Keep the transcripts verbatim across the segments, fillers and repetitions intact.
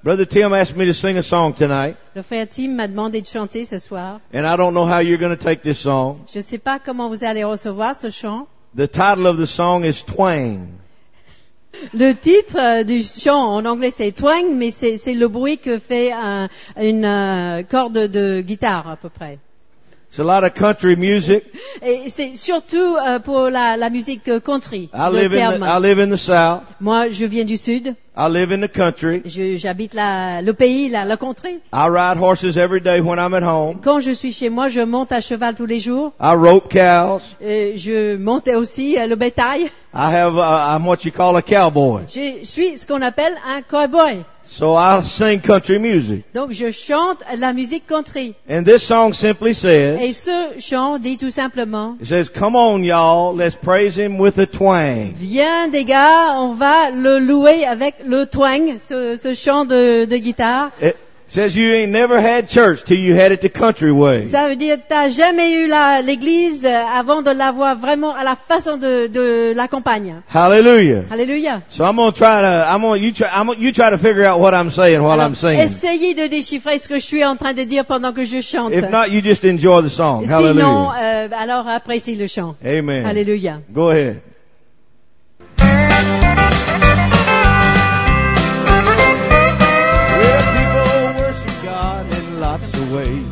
Brother Tim asked me to sing a song tonight, Le frère Tim m'a demandé de chanter ce soir. and I don't know how you're going to take this song. Je ne sais pas comment vous allez recevoir ce chant. The title of the song is Twang. Le titre euh, du chant en anglais c'est twang, mais c'est, c'est le bruit que fait un, une euh, corde de guitare à peu près. It's a lot of country music. Et c'est surtout euh, pour la, la musique euh, country. I le live in terme. the, I live in the South. Moi, je viens du sud. I live in the country. Je, j'habite la, le pays, la, la country. I ride horses every day when I'm at home. Quand je suis chez moi, je monte à cheval tous les jours. I rope cows. Et je monte aussi euh, le bétail. I have, uh, I'm what you call a cowboy. Je suis ce qu'on appelle un cowboy. So I sing country music. Donc je chante la musique country. And this song simply says, Et ce chant dit tout simplement, it says, come on y'all, let's praise him with a twang. viens des gars, on va le louer avec le twang, ce, ce chant de, de guitare. It says you ain't never had church till you had it the country way. Ça veut dire que t'as jamais eu la, l'église euh, avant de l'avoir vraiment à la façon de, de la campagne. Hallelujah. Alléluia. So I'm gonna try to, I'm gonna, you try, I'm gonna, you try to figure out what I'm saying while Alors, I'm singing. essayez de déchiffrer ce que je suis en train de dire pendant que je chante. If not, you just enjoy the song. Sinon, Hallelujah. euh, alors apprécie le chant. Amen. Alléluia. Go ahead. Well, people worship God in lots of ways.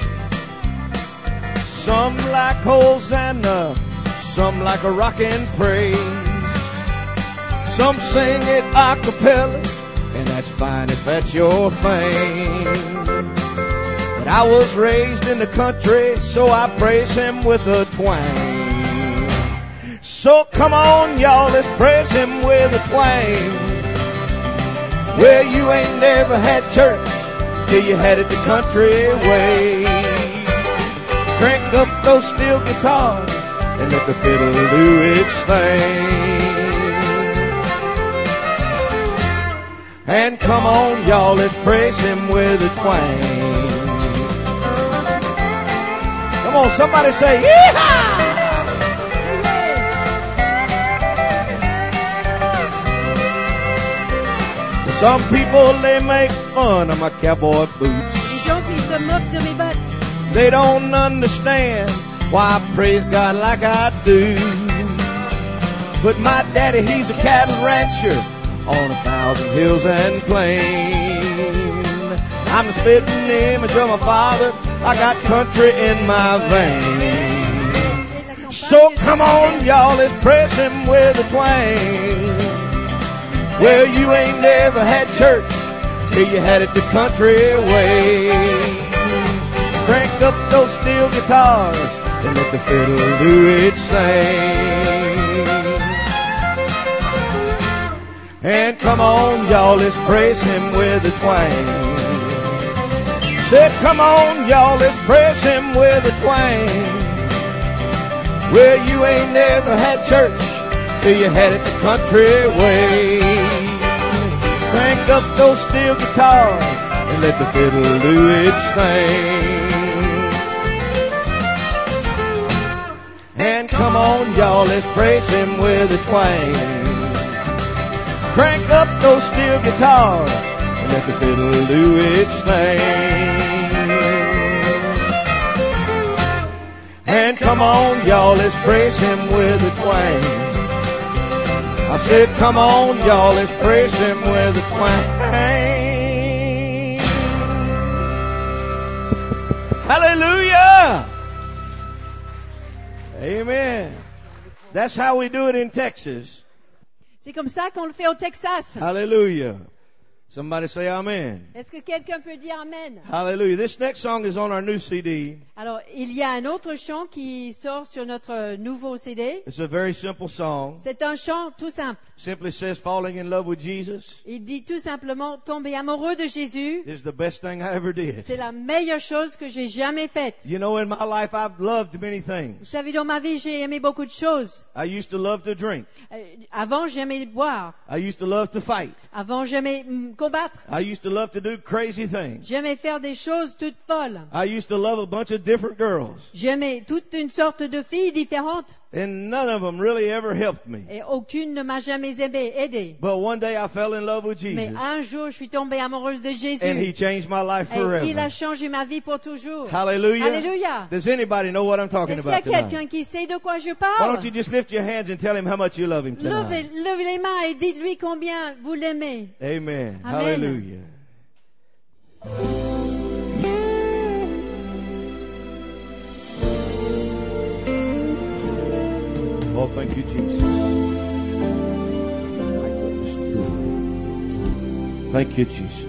Some like Hosanna, some like a rockin' praise. Some sing it a cappella, and that's fine if that's your thing. But I was raised in the country, so I praise him with a twang. So come on, y'all, let's praise him with a twang. Well, you ain't never had church till you had it the country way. Crank up those steel guitars and let the fiddle do its thing. And come on, y'all, let's praise him with a twang. Come on, somebody say, yeehaw! Some people, they make fun of my cowboy boots. Les gens qui se moquent de mes bottes. They don't understand why I praise God like I do. But my daddy, he's a cattle rancher on a thousand hills and plains. I'm the spitting image of my father. I got country in my veins. So come on, y'all, let's praise him with a twang. Well, you ain't never had church till you had it the country way. Crank up those steel guitars and let the fiddle do its thing. And come on, y'all, let's praise him with a twang. Said, come on, y'all, let's praise him with a twang. Well, you ain't never had church till you had it the country way. Crank up those steel guitars and let the fiddle do its thing. And come on, y'all, let's praise him with a twang. Crank up those steel guitars and let the fiddle do its thing. And come on, y'all, let's praise him with a twang. I said, come on, y'all, let's praise him with a twang. Hallelujah! Amen. That's how we do it in Texas. C'est comme ça qu'on le fait au Texas. Hallelujah. Somebody say amen. Est-ce que quelqu'un peut dire amen? Hallelujah. This next song is on our new C D. Alors, il y a un autre chant qui sort sur notre nouveau C D. It's a very simple song. C'est un chant tout simple. Simply says falling in love with Jesus Il dit tout simplement tomber amoureux de Jésus. is the best thing I ever did. C'est la meilleure chose que j'ai jamais faite. You know, in my life, I've loved many Vous things. savez, dans ma vie, j'ai aimé beaucoup de choses. I used to love to drink. Euh, avant, j'aimais boire. I used to love to fight. Avant, j'aimais mm, combattre. I used to love to do crazy things. J'aimais faire des choses toutes folles. I used to love a bunch of different girls. J'aimais toute une sorte de filles différentes. And none of them really ever helped me. Et aucune ne m'a jamais aimé, aidé. But one day I fell in love with Mais Jesus. un jour, je suis tombée amoureuse de Jésus. And He changed my life Et il a forever. changé ma vie pour toujours. Hallelujah. Alléluia. Does anybody know what I'm talking Est-ce qu'il y a about tonight? quelqu'un qui sait de quoi je Why parle? don't you just lift your hands and tell Him how much you love Him Levez, tonight? levez les mains et dites-lui combien vous l'aimez. Amen. Amen. Hallelujah. Oh, thank you, Jesus. Thank you, Jesus.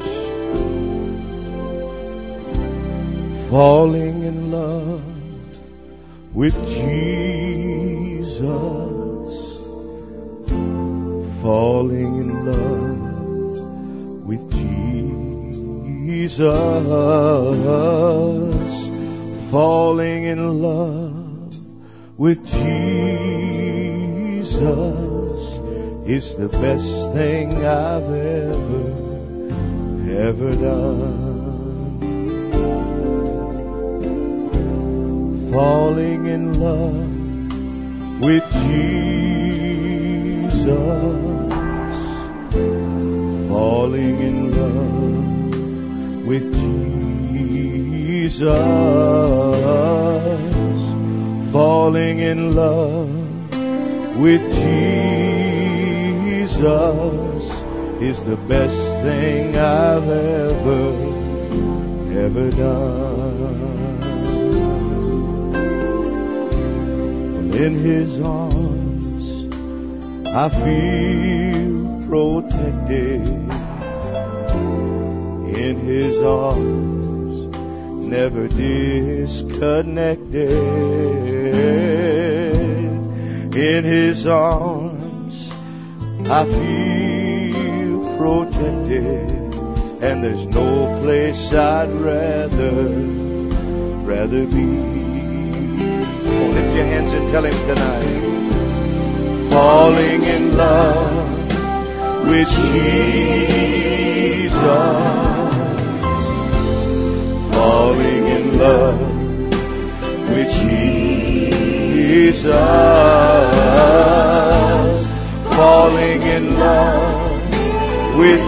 Falling in love with Jesus. Falling in love with Jesus. Falling in love with Jesus is the best thing I've ever, ever done. Falling in love with Jesus. Falling in love with Jesus. Falling in love with Jesus is the best thing I've ever, ever done. In His arms I feel protected. In His arms, never disconnected. In His arms I feel protected, and there's no place I'd rather, rather be. Oh, lift your hands and tell Him tonight. Falling in love with Jesus. Falling in love with Jesus. Falling in love with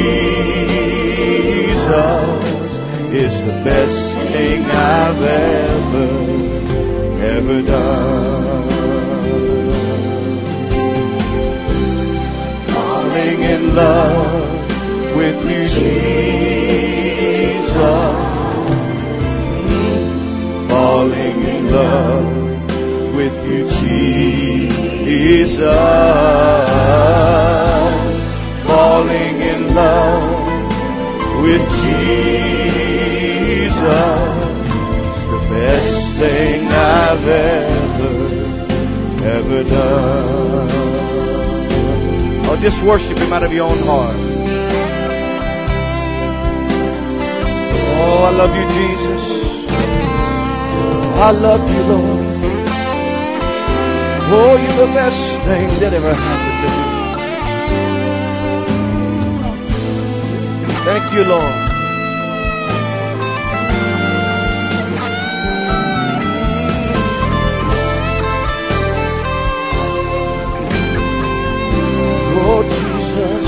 Jesus is the best thing I've ever, ever done. Falling in love with you, Jesus. Falling in love with you, Jesus. Falling in love with Jesus, the best thing I've ever, ever done. Oh, just worship Him out of your own heart. Oh, I love you, Jesus. I love you, Lord. Oh, you're the best thing that ever happened to me. Thank you, Lord. Oh, Jesus.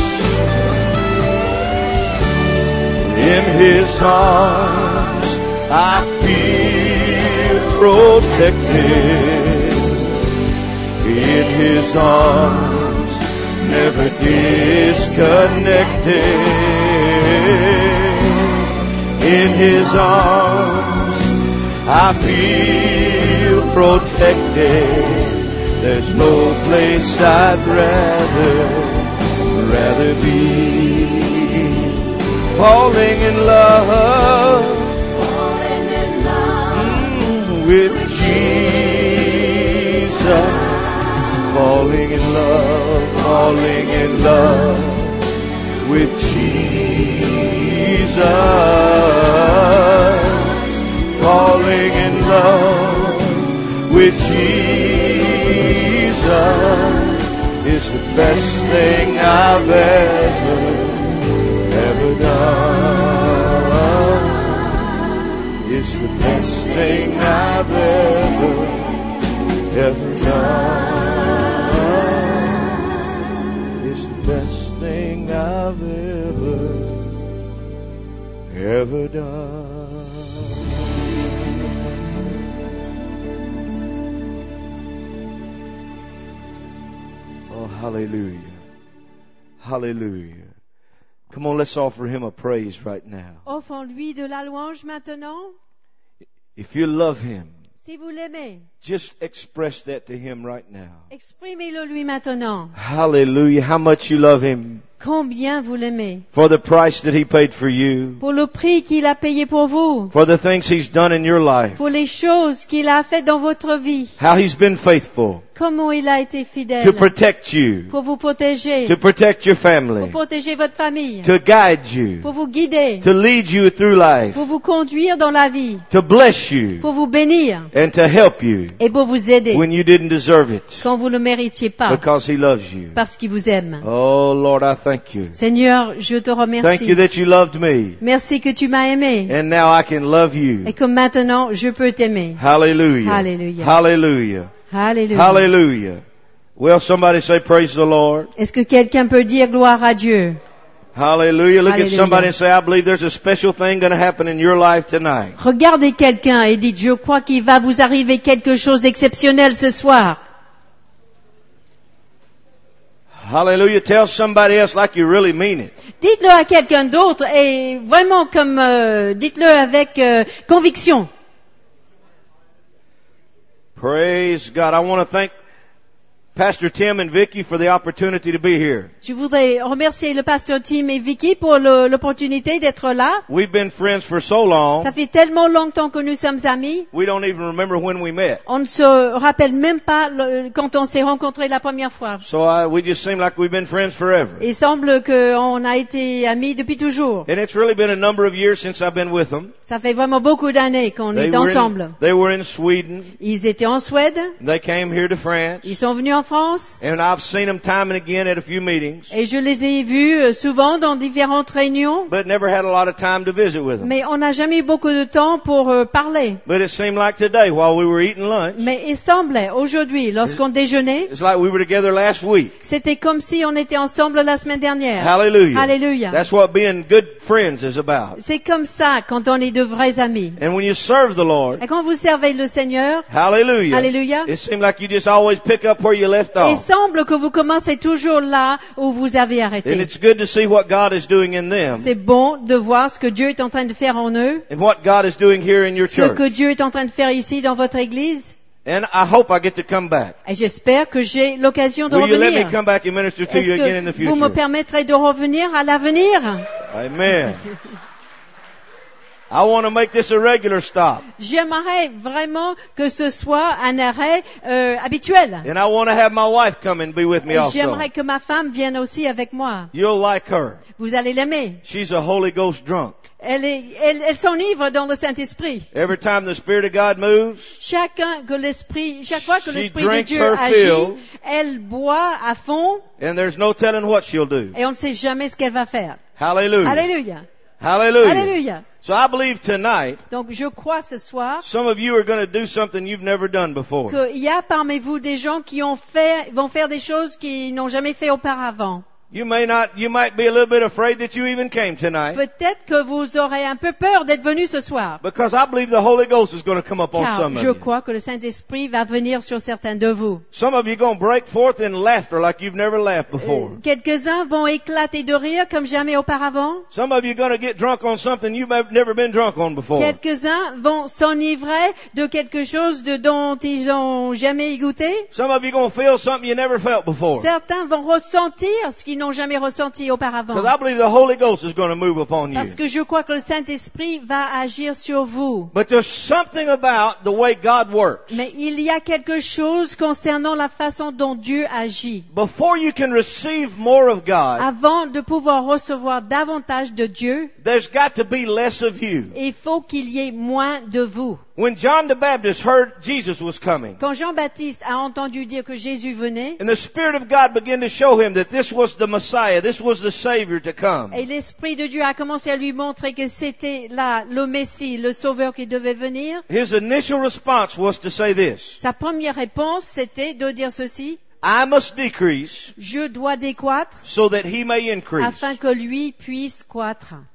In His arms I feel protected. In His arms, never disconnected. In His arms, I feel protected. There's no place I'd rather, rather be. Falling in love, Falling in love with Jesus. Falling in love, falling in love with Jesus. Falling in love with Jesus is the best thing I've ever, ever done. Is the best thing I've ever, ever done. ever done. Oh, hallelujah. Hallelujah. Come on, let's offer him a praise right now. Offrons-lui de la louange maintenant. If you love him, Si vous l'aimez, just express that to him right now. exprimez-le lui maintenant. Hallelujah. How much you love him. Combien vous l'aimez. For the price that he paid for you. Pour le prix qu'il a payé pour vous. For the things he's done in your life. Pour les choses qu'il a faites dans votre vie. How he's been faithful. Comment il a été fidèle. To protect you. Pour vous protéger. To protect your Pour family. protéger votre famille. To guide you. Pour vous guider. To lead you through life. Pour vous conduire dans la vie. To bless you. Pour vous bénir. And to help you. Et pour vous aider. When you didn't deserve it. Quand vous ne le méritiez pas. Because he loves you. Parce qu'il vous aime. Oh Lord, I thank you. Seigneur, je te Thank remercie. you that you loved me. Merci que tu m'as aimé. And now I can love you. Et que maintenant, je peux t'aimer. Hallelujah. Hallelujah. Hallelujah. Alléluia. Hallelujah. Well, somebody say praise the Lord. Est-ce que quelqu'un peut dire gloire à Dieu? Hallelujah. Look Hallelujah. at somebody and say, I believe there's a special thing going to happen in your life tonight. Regardez quelqu'un et dites, je crois qu'il va vous arriver quelque chose d'exceptionnel ce soir. Hallelujah. Tell somebody else like you really mean it. Dites-le à quelqu'un d'autre et vraiment comme, euh, dites-le avec euh, conviction. Praise God. I want to thank Pastor Tim and Vicky for the opportunity to be here. Je voudrais remercier le pasteur Tim et Vicky pour le, l'opportunité d'être là. We've been friends for so long, Ça fait tellement longtemps que nous sommes amis. we don't even remember when we met. On ne se rappelle même pas le- quand on s'est rencontrés la première fois. So I, we just seem like we've been friends forever. Il semble qu'on a été amis depuis toujours. And it's really been a number of years since I've been with them. Ça fait vraiment beaucoup d'années qu'on They est were ensemble. in, they were in Sweden. Ils étaient en Suède, They came here to France. ils sont venus en France, And I've seen them time and again at a few meetings, et je les ai vus euh, souvent dans différentes réunions, but never had a lot of time to visit with them. mais on n'a jamais eu beaucoup de temps pour euh, parler. But it seemed like today, while we were eating lunch, Mais il semblait, aujourd'hui, lorsqu'on déjeunait, it's like we were together last week. c'était comme si on était ensemble la semaine dernière. Hallelujah. Alléluia. That's what being good friends is about. C'est comme ça quand on est de vrais amis. And when you serve the Lord, Et quand vous servez le Seigneur, hallelujah, Alléluia. it seems like you just always pick up where you left il off. semble que vous commencez toujours là où vous avez And arrêté. it's good to see what God is doing in them C'est bon de voir ce que Dieu est en train de faire en eux, and what God is doing here in your ce church. que Dieu est en train de faire ici dans votre église. And I hope I get to come back. Et j'espère que j'ai l'occasion de Will you let me revenir. come back and minister to you Est-ce again in the que vous me future? permettrez de revenir à l'avenir? Amen. I want to make this a regular stop. J'aimerais vraiment que ce soit un arrêt euh, habituel. And I want to have my wife come and be with me Et also. j'aimerais que ma femme vienne aussi avec moi. You'll like her. Vous allez l'aimer. She's a Holy Ghost drunk. Elle, est, elle, elle s'enivre dans le Saint-Esprit. Every time the Spirit of God moves, Chacun que l'esprit, chaque fois que She l'esprit de drinks Dieu her agit, fill. elle boit à fond and there's no telling what she'll do. et on ne sait jamais ce qu'elle va faire. Hallelujah. Alléluia. Hallelujah. Alléluia. So I believe tonight, Donc je crois ce soir some of you are going to do something you've never done before. qu'il y a parmi vous des gens qui ont fait, vont faire des choses qu'ils n'ont jamais fait auparavant. You may not, you might be a little bit afraid that you even came tonight. Peut-être que vous aurez un peu peur d'être venus ce soir. Because I believe the Holy Ghost is going to come upon Car some of je you. crois que le Saint-Esprit va venir sur certains de vous. Some of you are going to break forth in laughter like you've never laughed before. Euh, Quelques-uns vont éclater de rire comme jamais auparavant. Some of you are going to get drunk on something you've never been drunk on before. Quelques-uns vont s'enivrer de quelque chose de dont ils ont jamais goûté. Some of you are going to feel something you never felt before. Certains vont ressentir ce qu'ils n'ont jamais ressenti auparavant. Because I believe the Holy Ghost is going to move upon you. Parce que je crois que le Saint-Esprit va agir sur vous. But there's something about the way God works. Mais il y a quelque chose concernant la façon dont Dieu agit. Before you can receive more of God, Avant de pouvoir recevoir davantage de Dieu, there's got to be less of you. il faut qu'il y ait moins de vous. When John the Baptist heard Jesus was coming, Quand Jean-Baptiste a entendu dire que Jésus venait, and the Spirit of God began to show him that this was the Messiah, this was the Savior to come, et l'Esprit de Dieu a commencé à lui montrer que c'était là le Messie, le Sauveur qui devait venir, his initial response was to say this: sa première réponse c'était de dire ceci: I must decrease je dois décroître so that he may increase. afin que lui puisse croître.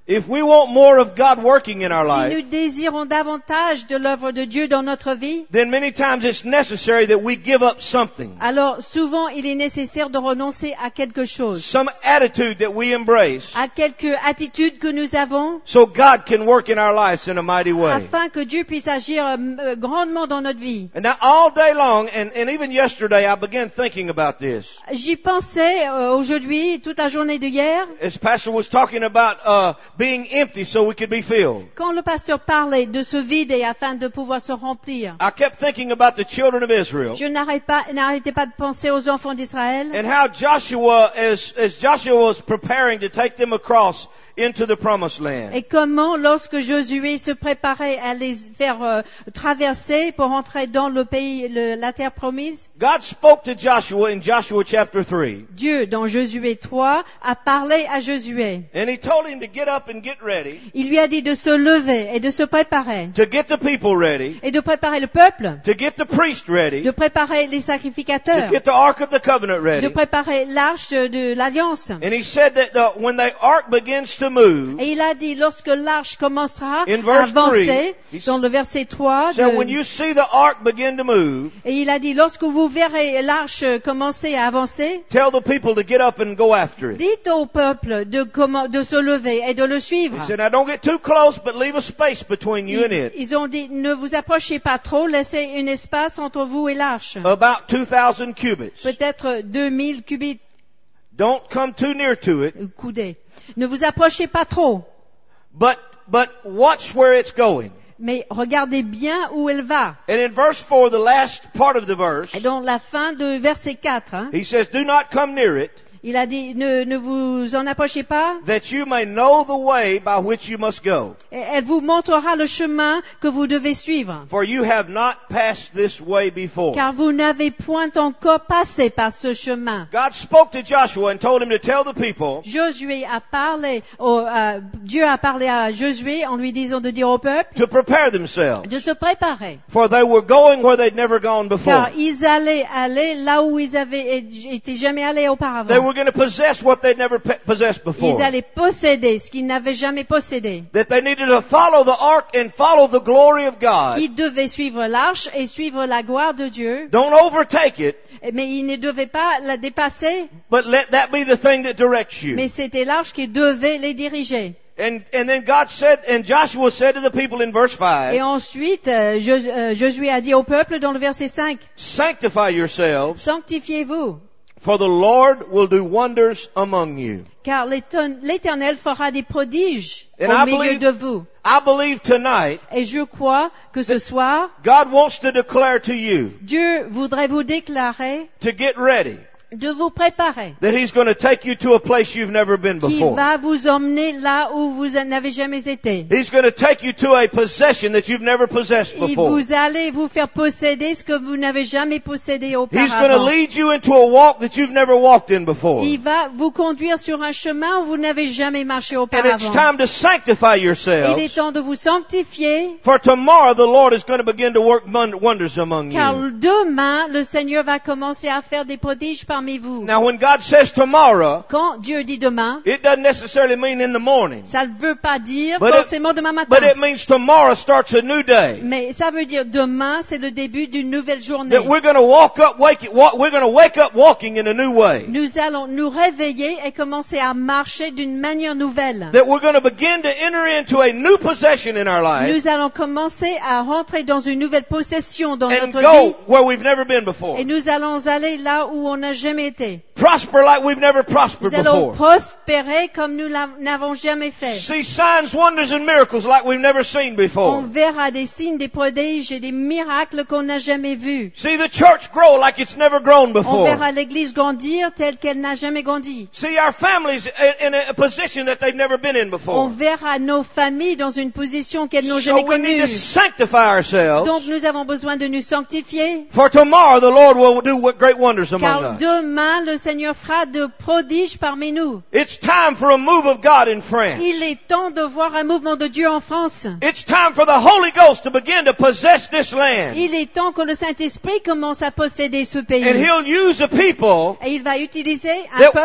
If we want more of God working in our Si nous life, désirons davantage de l'œuvre de Dieu dans notre vie, then many times it's necessary that we give up something, alors souvent il est nécessaire de renoncer à quelque chose, some attitude that we embrace, à quelque attitude que nous avons, so God can work in our lives in a mighty way. afin que Dieu puisse agir euh, grandement dans notre vie. And now all day long, and, and even yesterday, I began thinking about this. J'y pensais euh, aujourd'hui, toute la journée de hier, As Pastor was talking about uh, being empty so we could be filled. quand le pasteur parlait de se vider afin de pouvoir se remplir. I kept thinking about the children of Israel Je n'arrête pas, n'arrêtais pas de penser aux enfants d'Israël and how Joshua, as, as Joshua was preparing to take them across into the promised land. et comment, lorsque Josué se préparait à les faire euh, traverser pour entrer dans le pays, le, la terre promise, God spoke to Joshua in Joshua chapter three, Dieu, dans Josué trois, a parlé à Josué. and he told him to get up and get ready, Il lui a dit de se lever et de se préparer, to get the people ready, et de préparer le peuple, to get the priest ready, de préparer les to sacrificateurs, get the Ark of the Covenant de ready. préparer l'arche de, de l'alliance. And he said that the, when the Ark begins to move, Et il a dit, lorsque l'arche commencera In à verse avancer, three, dans le verset trois, so de- when you see the Ark begin to move, et il a dit, lorsque vous verrez l'arche commencer à avancer, tell the people to get up and go after it. dites au peuple de, comment, de se lever et de le suivre. He said, now don't get too close, but leave a space between you and Ils, it. ils ont dit, ne vous approchez pas trop, laissez un espace entre vous et l'arche. About two thousand cubits. Peut-être deux mille cubits, Don't come too near to it, euh, coudées. Ne vous approchez pas trop, but, but watch where it's going. mais regardez bien où elle va. And in verse four, the last part of the verse, Et dans la fin de verset quatre, hein, he says, do not come near it, il a dit, ne, ne vous en approchez pas, that you may know the way by which you must go. et elle vous montrera le chemin que vous devez suivre. For you have not passed this way before. Car vous n'avez point encore passé par ce chemin. God spoke to Joshua and told him to tell the people Josué a parlé, au, euh, Dieu a parlé à Josué en lui disant de dire au peuple to prepare themselves. de se préparer. For they were going where they'd never gone before. Car ils allaient aller là où ils avaient été jamais allés They auparavant. were going to possess what they'd never pe- possessed before. Ils allaient posséder ce qu'ils n'avaient jamais possédé. That they needed to follow the ark and follow the glory of God. Ils devaient suivre l'arche et suivre la gloire de Dieu. Don't overtake it, Mais ils ne devaient pas la dépasser. but let that be the thing that directs you. Mais c'était l'arche qui devait les diriger. And, and then God said, and Joshua said to the people in verse Et five, ensuite, euh, Jos- euh, Josué a dit au peuple dans le verset cinq, sanctify yourselves, sanctifiez-vous, for the Lord will do wonders among you. car l'Éton- l'Éternel fera des prodiges And au I milieu believe- de vous. I believe tonight, Et je crois que ce soir, God wants to declare to you Dieu voudrait vous déclarer to get ready, de vous préparer, that He's going to take you to a place you've never been qui before. va vous emmener là où vous n'avez jamais été. He's going to take you to a possession that you've never possessed Et before. vous allez vous faire posséder ce que vous n'avez jamais possédé He's going to auparavant. lead you into a walk that you've never walked in before. Il va vous conduire sur un chemin où vous n'avez jamais marché And it's auparavant. time to sanctify Il est yourselves, temps de vous sanctifier, for tomorrow the Lord is going to begin to work mon- wonders among car you. demain, le Seigneur va commencer à faire des prodiges parmi vous. Now when God says tomorrow, Quand Dieu dit demain, it doesn't necessarily mean in the morning, ça ne veut pas dire But it- forcément demain matin. but it means tomorrow starts a new day. Mais ça veut dire demain, c'est le début d'une nouvelle journée. That we're going to walk up, wake, walk, we're going to wake up walking in a new way. Nous allons nous réveiller et commencer à marcher d'une manière nouvelle. That we're going to begin to enter into a new possession in our life Nous allons commencer à rentrer dans une nouvelle possession dans and notre go vie. where we've never been before. Et nous allons aller là où on n'a jamais été. Prosper like we've never prospered Nous allons before. prospérer comme nous l'a- n'avons jamais fait. See signs, wonders, and miracles like we've never seen On before. verra des signes, des prodiges et des miracles qu'on n'a jamais vus. See the church grow like it's never grown On before. verra l'Église grandir telle qu'elle n'a jamais grandi. See our families in in a position that they've never been in On before. verra nos familles dans une position qu'elles n'ont So jamais we need to connue. sanctify ourselves. Donc nous avons besoin de nous sanctifier, For tomorrow the Lord will do what great wonders among car us. demain le Seigneur fera de prodiges parmi nous. It's time for a move of God in France. Il est temps de voir un mouvement de Dieu en France. It's time for the Holy Ghost to begin to possess this land. Il est temps que le Saint-Esprit commence à posséder ce pays. And He'll use a people Et il va utiliser un that, peuple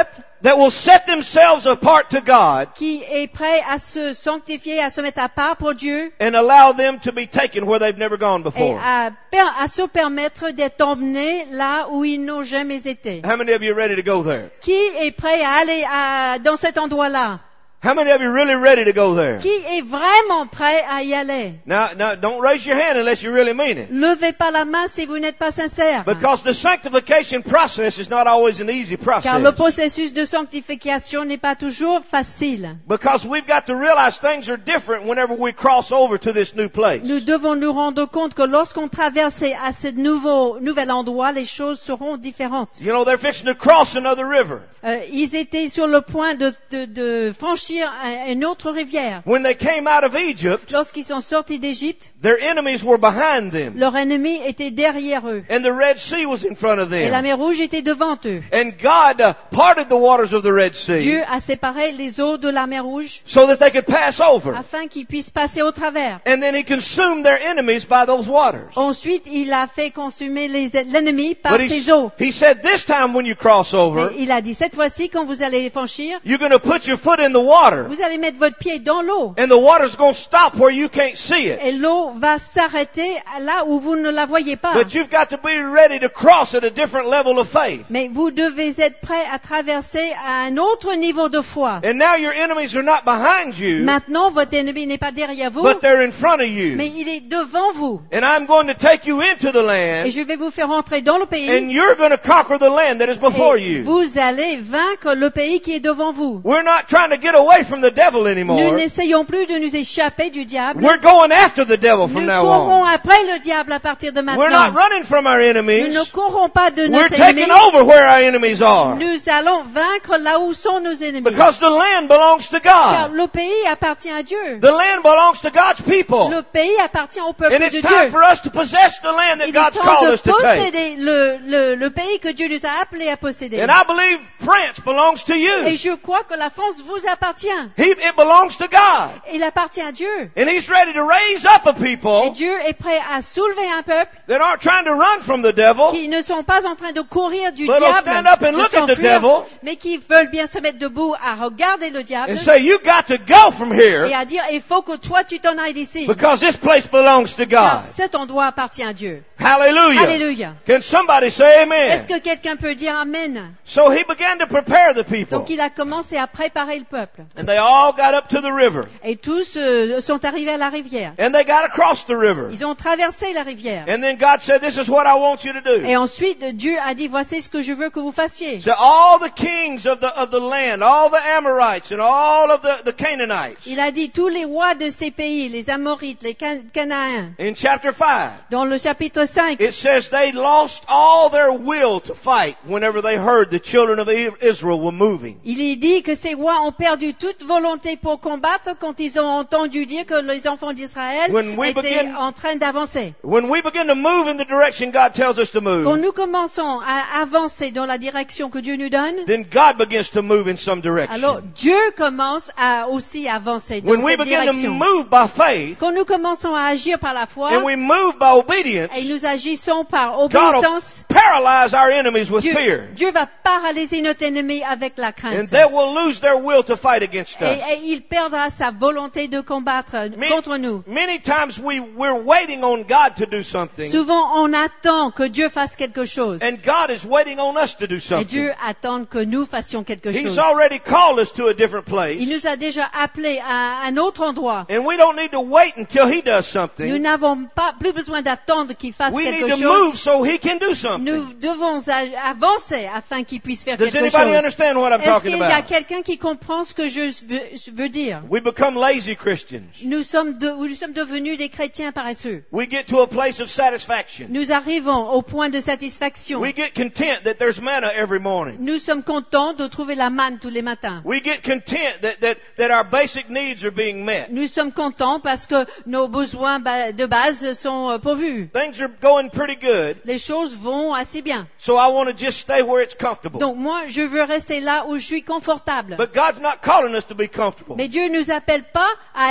that will set themselves apart to God qui est prêt à se sanctifier, à se mettre à part pour Dieu and allow them to be taken where they've never gone et before. à, per- à se permettre d'être emmenés là où ils n'ont jamais été. How many of you are ready to go there? Qui est prêt à aller à, dans cet endroit-là? How many of you are really ready to go there? Qui est vraiment prêt à y aller? Now, now, don't raise your hand unless you really mean it. Levez pas la main si vous n'êtes pas sincère. Because the sanctification process is not always an easy Car le process. processus de sanctification n'est pas toujours facile. Because we've got to realize things are different whenever we cross over to this new place. Nous devons nous rendre compte que lorsqu'on traverse à ce nouveau, nouvel endroit, les choses seront différentes. You know, they're fixing to cross another river. Euh, ils étaient sur le point de, de, de franchir un- une autre rivière. When they came out of Egypt, Lorsqu'ils sont sortis d'Égypte, their enemies were behind them. leur ennemi était derrière eux. And the Red Sea was in front of Et la them. mer Rouge était devant eux. And God uh, parted the waters of the Red Dieu Sea a séparé les eaux de la mer Rouge so that they could pass over. afin qu'ils puissent passer au travers. And then He consumed their enemies by those waters. Ensuite, il a fait consumer les- l'ennemi par But he, ses eaux. he said, this time when you cross over, Et il a dit, cette fois-ci, quand vous allez franchir, you're going to put your foot in the water. vous allez mettre votre pied dans l'eau. And the water's going to stop where you can't see it. Et l'eau va s'arrêter là où vous ne la voyez pas. But you've got to be ready to cross at a different level of faith. Mais vous devez être prêt à traverser à un autre niveau de foi. And now your enemies are not behind you, Maintenant, votre ennemi n'est pas derrière vous, but they're in front of you. mais il est devant vous. And I'm going to take you into the Et land, je vais vous faire entrer dans le pays. and you're going to conquer the land that is before Et you. vous allez vaincre le pays qui est devant vous. We're not trying to get away from the devil Nous anymore. n'essayons plus de nous échapper du diable. We're going after the devil from Nous now courons on. après le diable à partir de We're not maintenant. running from our Nous enemies. ne courons pas de We're notre taking ennemi. over where our enemies are. Nous allons vaincre là où sont nos ennemis. Because the land belongs to Car God. le pays appartient à Dieu. The land belongs to God's people. Le pays appartient au peuple And de it's time Dieu. for us to possess the land that Il est God's temps called de us to take. posséder le, le, le pays que Dieu nous a appelés à posséder. And I believe France belongs to Et you. je crois que la France vous appartient. He, it belongs to God. Il appartient à Dieu. And He's ready to raise up a Et people Dieu est prêt à soulever un peuple that aren't trying to run from the devil, qui ne sont pas en train de courir du but will diable, stand up and de look at the s'enfuir, devil mais qui veulent bien se mettre debout à regarder le diable and say, you got to go from et here à dire, il faut que toi tu t'en ailles d'ici. because this place belongs to Car God. cet endroit appartient à Dieu. Hallelujah. Alléluia. Can somebody say amen? Est-ce que quelqu'un peut dire Amen? So he began to prepare the people. Donc il a commencé à préparer le peuple. And they all got up to the river. Et tous euh, sont arrivés à la rivière. And they got across the river. Ils ont traversé la rivière. And then God said, this is what I want you to do. Et ensuite, Dieu a dit, voici ce que je veux que vous fassiez. So all the kings of the, of the land, all the Amorites and all of the, the Canaanites, Il a dit, tous les rois de ces pays, les Amorites, les Can- Cananéens, in chapter five, dans le chapitre cinq, it says they lost all their will to fight whenever they heard the children of Israel were moving. il est dit que ces rois ont perdu toute volonté pour combattre quand ils ont entendu dire que les enfants d'Israël When we étaient begin- en train d'avancer. When we begin to move in the direction God tells us to Quand move, nous commençons à avancer dans la direction que Dieu nous donne, then God begins to move in some alors direction. Dieu commence à aussi avancer dans When we cette begin to direction. move by faith, Quand nous commençons à agir par la foi and we move by obedience, et nous agissons par God will obéissance, paralyze our enemies with Dieu, fear. Dieu va paralyser notre ennemi avec la And crainte. they will lose their will to fight against Et, us. et il perdra sa volonté de combattre Ma- contre nous. Many times we, we're waiting on God to do something, Souvent, on attend que Dieu fasse quelque chose. and God is waiting on us to do Et something. Dieu attend que nous fassions quelque He's chose. already called us to a different Il place, nous a déjà appelés à un autre endroit. and we don't need to wait until He does Nous something. n'avons pas plus besoin d'attendre qu'il fasse We need quelque to move chose. so He can do Nous something. devons a- avancer afin qu'il puisse faire Does quelque anybody chose. understand what I'm Est-ce talking qu'il y a about? quelqu'un qui comprend ce que je veux, je veux dire? We become lazy Christians. Nous sommes, de- nous sommes devenus des chrétiens paresseux. We get to a place of satisfaction. Nous arrivons au point de satisfaction. We get content that there's manna every morning. Nous sommes contents de trouver la manne tous les matins. We get content that, that, that our basic needs are being met. Nous sommes contents parce que nos besoins ba- de base sont euh, pourvus. Things are going pretty good, Les choses vont assez bien. so I want to just stay where it's comfortable. Donc moi, je veux rester là où je suis confortable. But God's not calling us to be comfortable. Mais Dieu nous appelle pas à être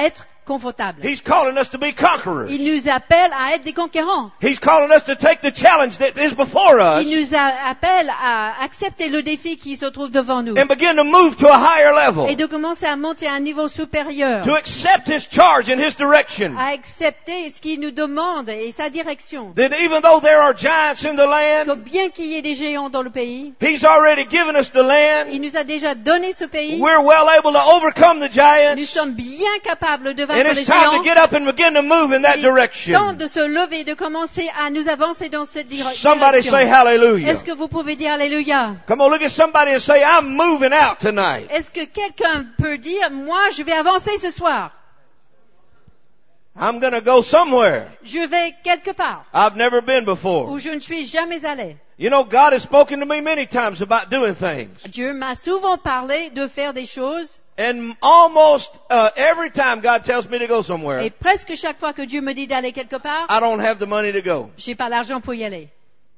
confortable. He's calling us to be conquerors. Il nous appelle à être des conquérants. He's calling us to take the challenge that is before us Il nous a- appelle à accepter le défi qui se trouve devant nous and begin to move to a higher level, et de commencer à monter à un niveau supérieur, to accept His charge and His direction. à accepter ce qu'il nous demande et sa direction. That even though there are giants in the Que land, bien qu'il y ait des géants dans le pays, He's already given us the land. il nous a déjà donné ce pays. We're well able to overcome the Nous giants. sommes bien capables de And vaincre les it's time to géants. get up and begin to move in that Il est temps direction. de se lever et de commencer à nous avancer dans cette dire- Somebody say direction. hallelujah. Est-ce que vous pouvez dire Alléluia? Come on, look at somebody and say, I'm moving out tonight. Est-ce que quelqu'un peut dire, moi, je vais avancer ce soir? I'm going to go somewhere Je vais quelque part I've never been before. où je ne suis jamais allé. You know, God has spoken to me many times about doing things. Dieu m'a souvent parlé de faire des choses And almost uh, every time God tells me to go somewhere, et presque chaque fois que Dieu me dit d'aller quelque part, I don't have the money to go. j'ai pas l'argent pour y aller.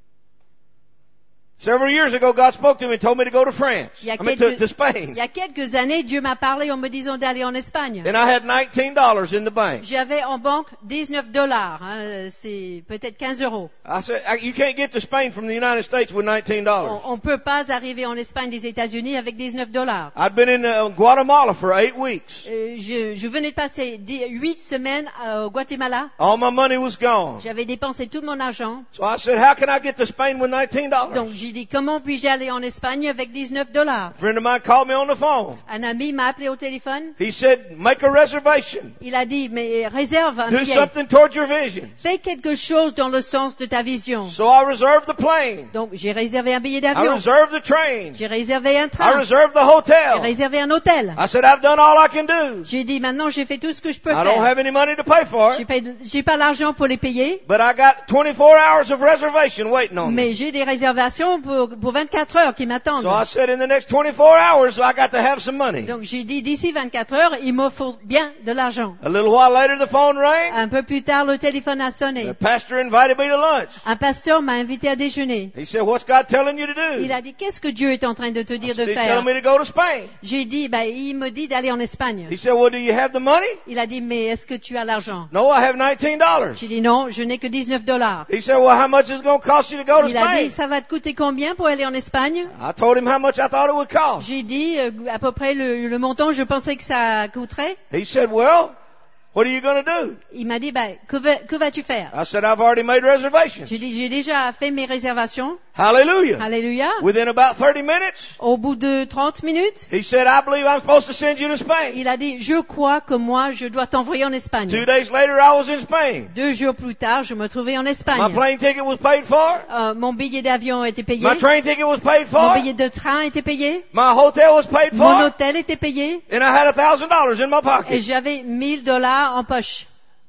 Several years ago, God spoke to me and told me to go to France. Il y a I mean, quelques- to, to Spain. Il y a quelques années, Dieu m'a parlé en me disant d'aller en Espagne. And I had nineteen dollars in the bank. J'avais en banque dix-neuf dollars, hein, c'est peut-être quinze euros. I said, I- you can't get to Spain from the United States with nineteen dollars. On, on peut pas arriver en Espagne des États-Unis avec dix-neuf dollars. I'd been in uh, Guatemala for eight weeks. Euh, je, je venais de passer dix- huit semaines euh, au Guatemala. All my money was gone. J'avais dépensé tout mon argent. So I said, how can I get to Spain with nineteen dollars? Donc j'ai dit, comment puis-je aller en Espagne avec dix-neuf dollars? A friend of mine called me on the phone. Un ami m'a appelé au téléphone. He said, make a reservation. Il a dit, mais réserve un Do billet. something towards your vision. Fais quelque chose dans le sens de ta vision. So I reserved the plane. Donc j'ai réservé un billet I d'avion. reserved the train. J'ai réservé un I train. reserved the J'ai hotel. réservé un hôtel. I said, I've done all I can do. J'ai dit, maintenant j'ai fait tout ce que je peux I don't faire. have any money to pay for J'ai it, pas, j'ai pas l'argent pour les payer, but I got twenty-four hours of reservation waiting on me. mais j'ai des réservations pour, pour vingt-quatre heures qui m'attendent. So I said, in the next twenty-four hours, I got to have some money. Donc j'ai dit, d'ici vingt-quatre heures, il me faut bien de l'argent. A little while later, the phone rang. Un peu plus tard, le téléphone a The sonné. pastor invited me to lunch. Un pasteur m'a invité à déjeuner. He said, what's God telling you to do? Il a dit, qu'est-ce que Dieu est en train de te I dire said, de He's faire? telling me to go to Spain. J'ai dit, ben, il me dit d'aller en Espagne. He said, well, do you have the money? Il a dit, mais est-ce que tu as l'argent? No, I have nineteen dollars. J'ai dit, non, je n'ai que dix-neuf dollars. He said, well, how much is it going to cost you to go to Il a Spain? dit, ça va te coûter combien pour aller en Espagne? I told him how much I thought it would cost. J'ai dit, euh, à peu près le, le montant, je pensais que ça coûterait. He said, well, what are you going to do? Il m'a dit, ben, que, va- que vas-tu faire? I said, I've already made reservations. J'ai dit, j'ai déjà fait mes réservations. Hallelujah. Alléluia. Within about thirty minutes, Au bout de trente minutes, he said, I believe I'm supposed to send you to Spain. il a dit, je crois que moi, je dois t'envoyer en Espagne. Two days later, I was in Spain. Deux jours plus tard, je me trouvais en My Espagne. plane ticket was paid for. Euh, mon billet d'avion était payé. My train ticket was paid Mon for. billet de train était payé. My hotel was paid Mon for. hôtel était payé. And I had a thousand dollars in my Et pocket. j'avais mille dollars en poche.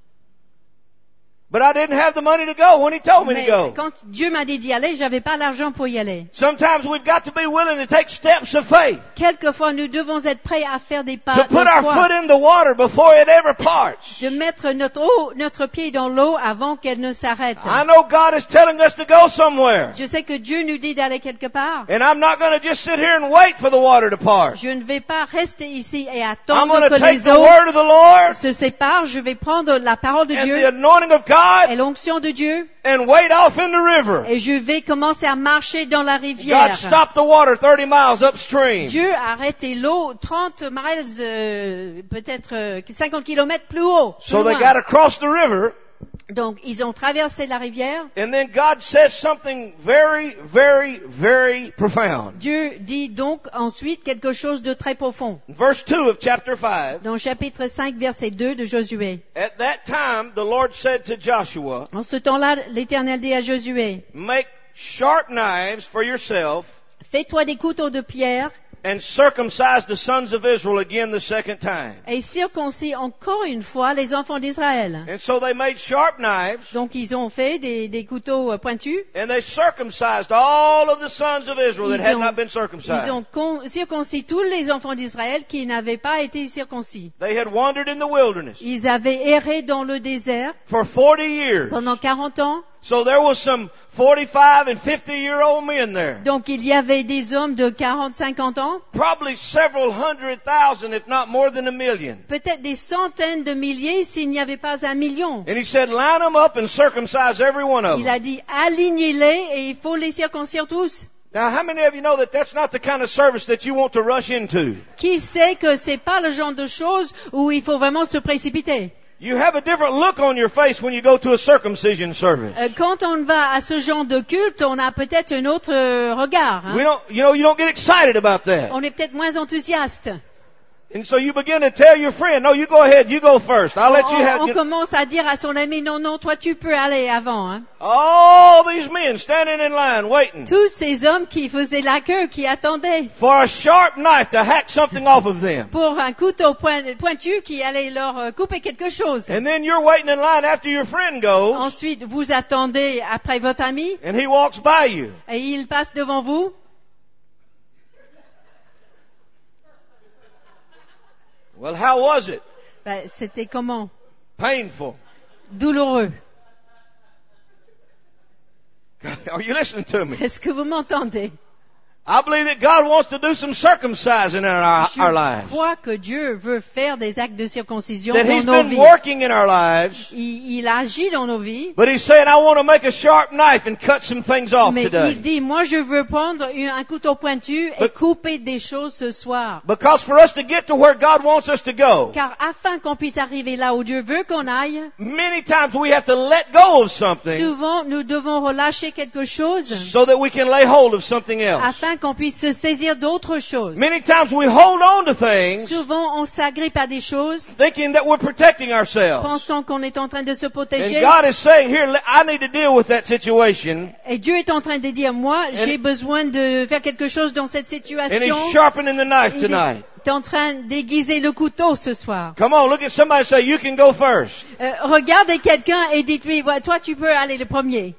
But I didn't have the money to go when he told me to Mais go. quand Dieu m'a dit d'y aller, j'avais pas l'argent pour y aller. Sometimes we've got to be willing to take steps of faith. Quelquefois, nous devons être prêts à faire des pas To de put our foi. foot in the water before it ever parts. De mettre notre, eau, notre pied dans l'eau avant qu'elle ne s'arrête. I know God is telling us to go somewhere. Je sais que Dieu nous dit d'aller quelque part. And I'm not going to just sit here and wait for the water to part. Je ne vais pas rester ici et I'm attendre going que to take les the eaux word of the Lord se séparent. Je vais prendre la parole de and Dieu the anointing of et God l'onction de Dieu and wade off in the river. et je vais commencer à marcher dans la God rivière. stopped the water thirty miles upstream. Dieu a arrêté l'eau trente miles, euh, peut-être euh, cinquante kilomètres plus haut. plus So they loin. got across the river. Donc, ils ont traversé la rivière. And then God says something very, very, very profound. Dieu dit donc ensuite quelque chose de très profond. Verse two of chapter five. Dans le chapitre cinq, verset deux de Josué. At that time, the Lord said to Joshua, En ce temps-là, l'Éternel dit à Josué, make sharp knives for yourself fais-toi des couteaux de pierre and circumcise the sons of Israel again the second time. et circoncis encore une fois les enfants d'Israël. And so they made sharp knives Donc, ils ont fait des, des couteaux euh, pointus. and they circumcised all of the sons of Israel that Ils had ont, not been ils circumcised. ont con- circoncis tous les enfants d'Israël qui n'avaient pas été circoncis. They had wandered in the wilderness Ils avaient erré dans le désert for forty years. pendant quarante ans. So there was some forty-five and fifty-year-old men there. Donc il y avait des hommes de quarante, cinquante ans, Probably several hundred thousand, if not more than a million. peut-être des centaines de milliers s'il n'y avait pas un million. And he said, line them up and circumcise every one of Il them. a dit, alignez-les et il faut les circoncire tous. Now, how many of you know that that's not the kind of service that you want to rush into? Qui sait que c'est pas le genre de choses où il faut vraiment se précipiter? You have a different look on your face when you go to a circumcision service. Euh, Quand on va à ce genre de culte, on a peut-être un autre euh, regard. hein. We don't, you know, you don't get excited about that. On est peut-être moins enthousiaste. And so you begin to tell your friend, no, you go ahead, you go first. I'll let you On, have on you- commence à dire à son ami, non, non, toi tu peux aller avant. hein. all these men standing in line waiting Tous ces hommes qui faisaient la queue, qui attendaient for a sharp knife to hack something off of them. pour un couteau point- pointu qui allait leur euh, couper quelque chose. And then you're waiting in line after your friend goes, Ensuite, vous attendez après votre ami and he walks by you. et il passe devant vous. Well, how was it? Ben, c'était comment? Painful. Douloureux. Are you listening to me? Est-ce que vous m'entendez? I believe that God wants to do some circumcising in our, our Je lives. crois que Dieu veut faire des actes de circoncision That dans He's nos been vies. working in our lives, Il, il agit dans nos vies, but He's saying, I want to make a sharp knife and cut some things off mais today. il dit, moi je veux prendre une- un couteau pointu et But- couper des choses ce soir. Because for us to get to where God wants us to go, Car afin qu'on puisse arriver là où Dieu veut qu'on aille, many times we have to let go of something souvent nous devons relâcher quelque chose so that we can lay hold of something else. afin qu'on puisse se saisir d'autres choses. Many times we hold on to things Souvent on s'agrippe à des choses thinking that we're protecting ourselves. pensant qu'on est en train de se And protéger. God is saying, here, I need to deal with that situation. Et Dieu est en train de dire, moi, j'ai And- besoin de faire quelque chose dans cette And situation. He's sharpening the knife Il tonight. est en train d'aiguiser le couteau ce soir. Come on, look at somebody and say, you can go first. Euh, regardez quelqu'un et dites-lui, ouais, toi tu peux aller le premier.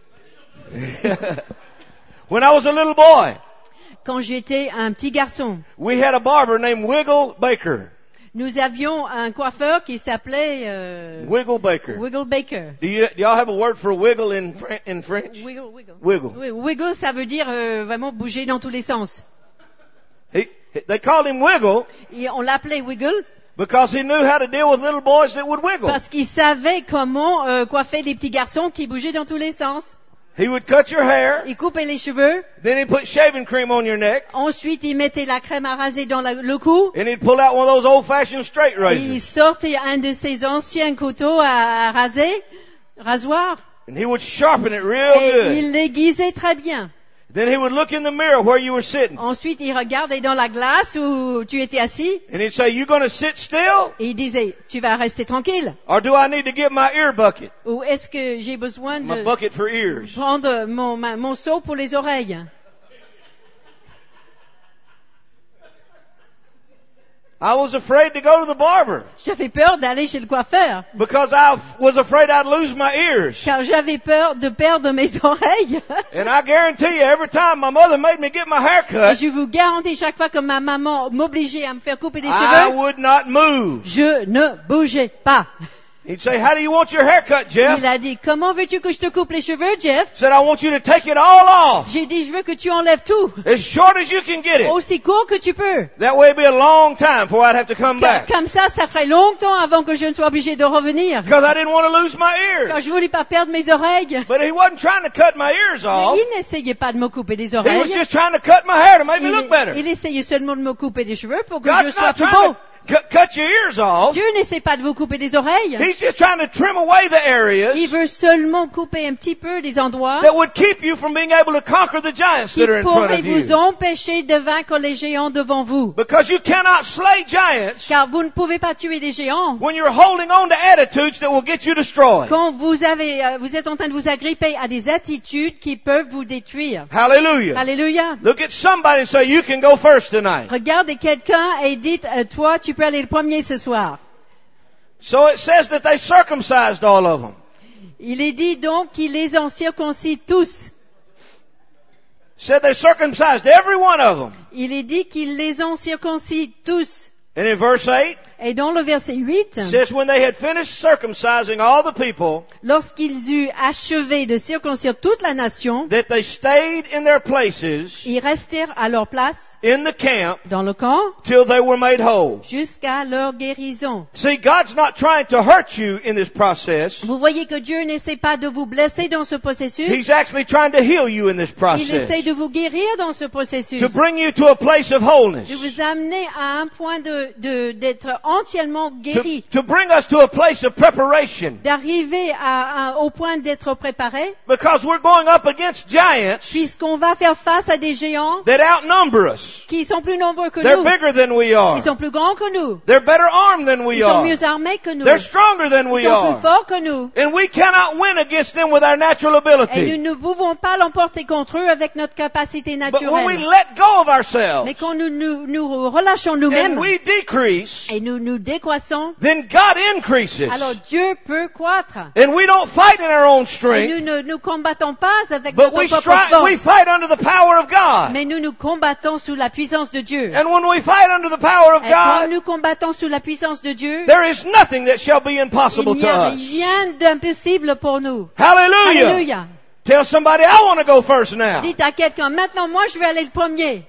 When I was a little boy, Quand j'étais un petit garçon, we had a barber named Wiggle Baker. nous avions un coiffeur qui s'appelait euh, Wiggle Baker. Wiggle Baker. Do you, do y'all have a word for wiggle in, Fr- in French? Wiggle, wiggle. Wiggle. Oui, wiggle, ça veut dire euh, vraiment bouger dans tous les sens. He, they called him Wiggle Et on l'appelait Wiggle because he knew how to deal with little boys that would wiggle. parce qu'il savait comment euh, coiffer les petits garçons qui bougeaient dans tous les sens. He would cut your hair, Il coupait les cheveux. then he'd put shaving cream on your neck, Ensuite, il mettait la crème à raser dans la- le cou. and he'd pull out one of those old-fashioned straight Et il razors, sortait un de ses anciens couteaux à, à raser, rasoir, and he would sharpen it real et good. il l'aiguisait très bien. Then he would look in the mirror where you were sitting, Ensuite, il regardait dans la glace où tu étais assis, and he'd say, you going to sit still, et il disait, tu vas rester tranquille, or do I need to get my ear bucket, ou est-ce que j'ai besoin my de bucket for ears? prendre mon, ma- mon seau pour les oreilles? I was afraid to go to the barber J'avais peur d'aller chez le coiffeur, because I was afraid I'd lose my ears. car j'avais peur de perdre mes oreilles. And I guarantee you, every time my mother made me get my hair Et cut, je vous garantis, chaque fois que ma maman m'obligeait à me faire couper les I cheveux, would not move. je ne bougeais pas. He'd say, how do you want your hair cut, Jeff? Il a dit, comment veux-tu que je te coupe les cheveux, Jeff? Said, I want you to take it all off, J'ai dit, je veux que tu enlèves tout, as short as you can get it. aussi court que tu peux. That way it'd be a long time before I'd have to come back. Comme ça, ça ferait longtemps avant que je ne sois obligé de revenir. Because I didn't want to lose my Quand ears. je voulais pas perdre mes oreilles. But he wasn't trying to cut my ears Mais off. il n'essayait pas de me couper les He was oreilles. just trying to cut my hair to make me Il, look better. il essayait seulement de me couper les cheveux pour que je God's sois not plus trying beau. to cut, cut your ears off. Dieu n'essaie pas de vous couper les oreilles. He's just trying to trim away the Il areas veut seulement couper un petit peu les endroits that would keep you from being able to conquer the giants qui that are in front pourraient of vous you. empêcher de vaincre les géants devant vous. Because you cannot slay giants Car vous ne pouvez pas tuer des géants when you're holding on to attitudes that will get you destroyed. quand vous avez, euh, vous êtes en train de vous agripper à des attitudes qui peuvent vous détruire. Hallelujah. Alléluia. Look at somebody and say, you can go first tonight. Regardez quelqu'un et dites, euh, toi, tu peux aller le premier ce soir. So it says that they circumcised all of them. Il est dit donc qu'il les en circoncis tous. Said they circumcised every one of them. Il est dit qu'il les en circoncis tous. And in verse eight, Et dans le verset huit, it says, when they had finished circumcising all the people, lorsqu'ils eurent achevé de circoncire toute la nation, that they stayed in their places ils restèrent à leur place in the camp dans le camp till they were made whole. jusqu'à leur guérison. See, God's not trying to hurt you in this process. Vous voyez que Dieu n'essaie pas de vous blesser dans ce processus. He's actually trying to heal you in this Il essaie process. de vous guérir dans ce processus. To bring you to a place of wholeness. De vous amener à un point de, de, d'être entièrement To, guéri. to bring us to a place of preparation. D'arriver à, à, au point d'être préparé. Because we're going up against giants Puisqu'on va faire face à des géants that outnumber us. qui sont plus nombreux que They're nous. bigger than we are. Ils sont plus grands que nous. They're better armed than we Ils sont are. mieux armés que nous. They're stronger than we Ils sont are. plus forts que nous. And we cannot win against them with our natural Et nous ability. ne pouvons pas l'emporter contre eux avec notre capacité But when we naturelle. let go of ourselves Mais quand nous nous, nous relâchons nous-mêmes and we decrease, et nous nous décroissons, then God increases. alors Dieu peut croître. And we don't fight in our own Et nous strength, ne nous combattons pas avec but notre we, propre strive, we force. fight under the power of God. Mais nous nous combattons sous la puissance de Dieu. And when we fight under the power of Et quand God, nous combattons sous la puissance de Dieu, there is nothing that shall be il impossible n'y to a us. rien d'impossible pour nous. Hallelujah. Alléluia. Tell somebody, I want to go first now. Dites à quelqu'un, maintenant moi je vais aller le premier.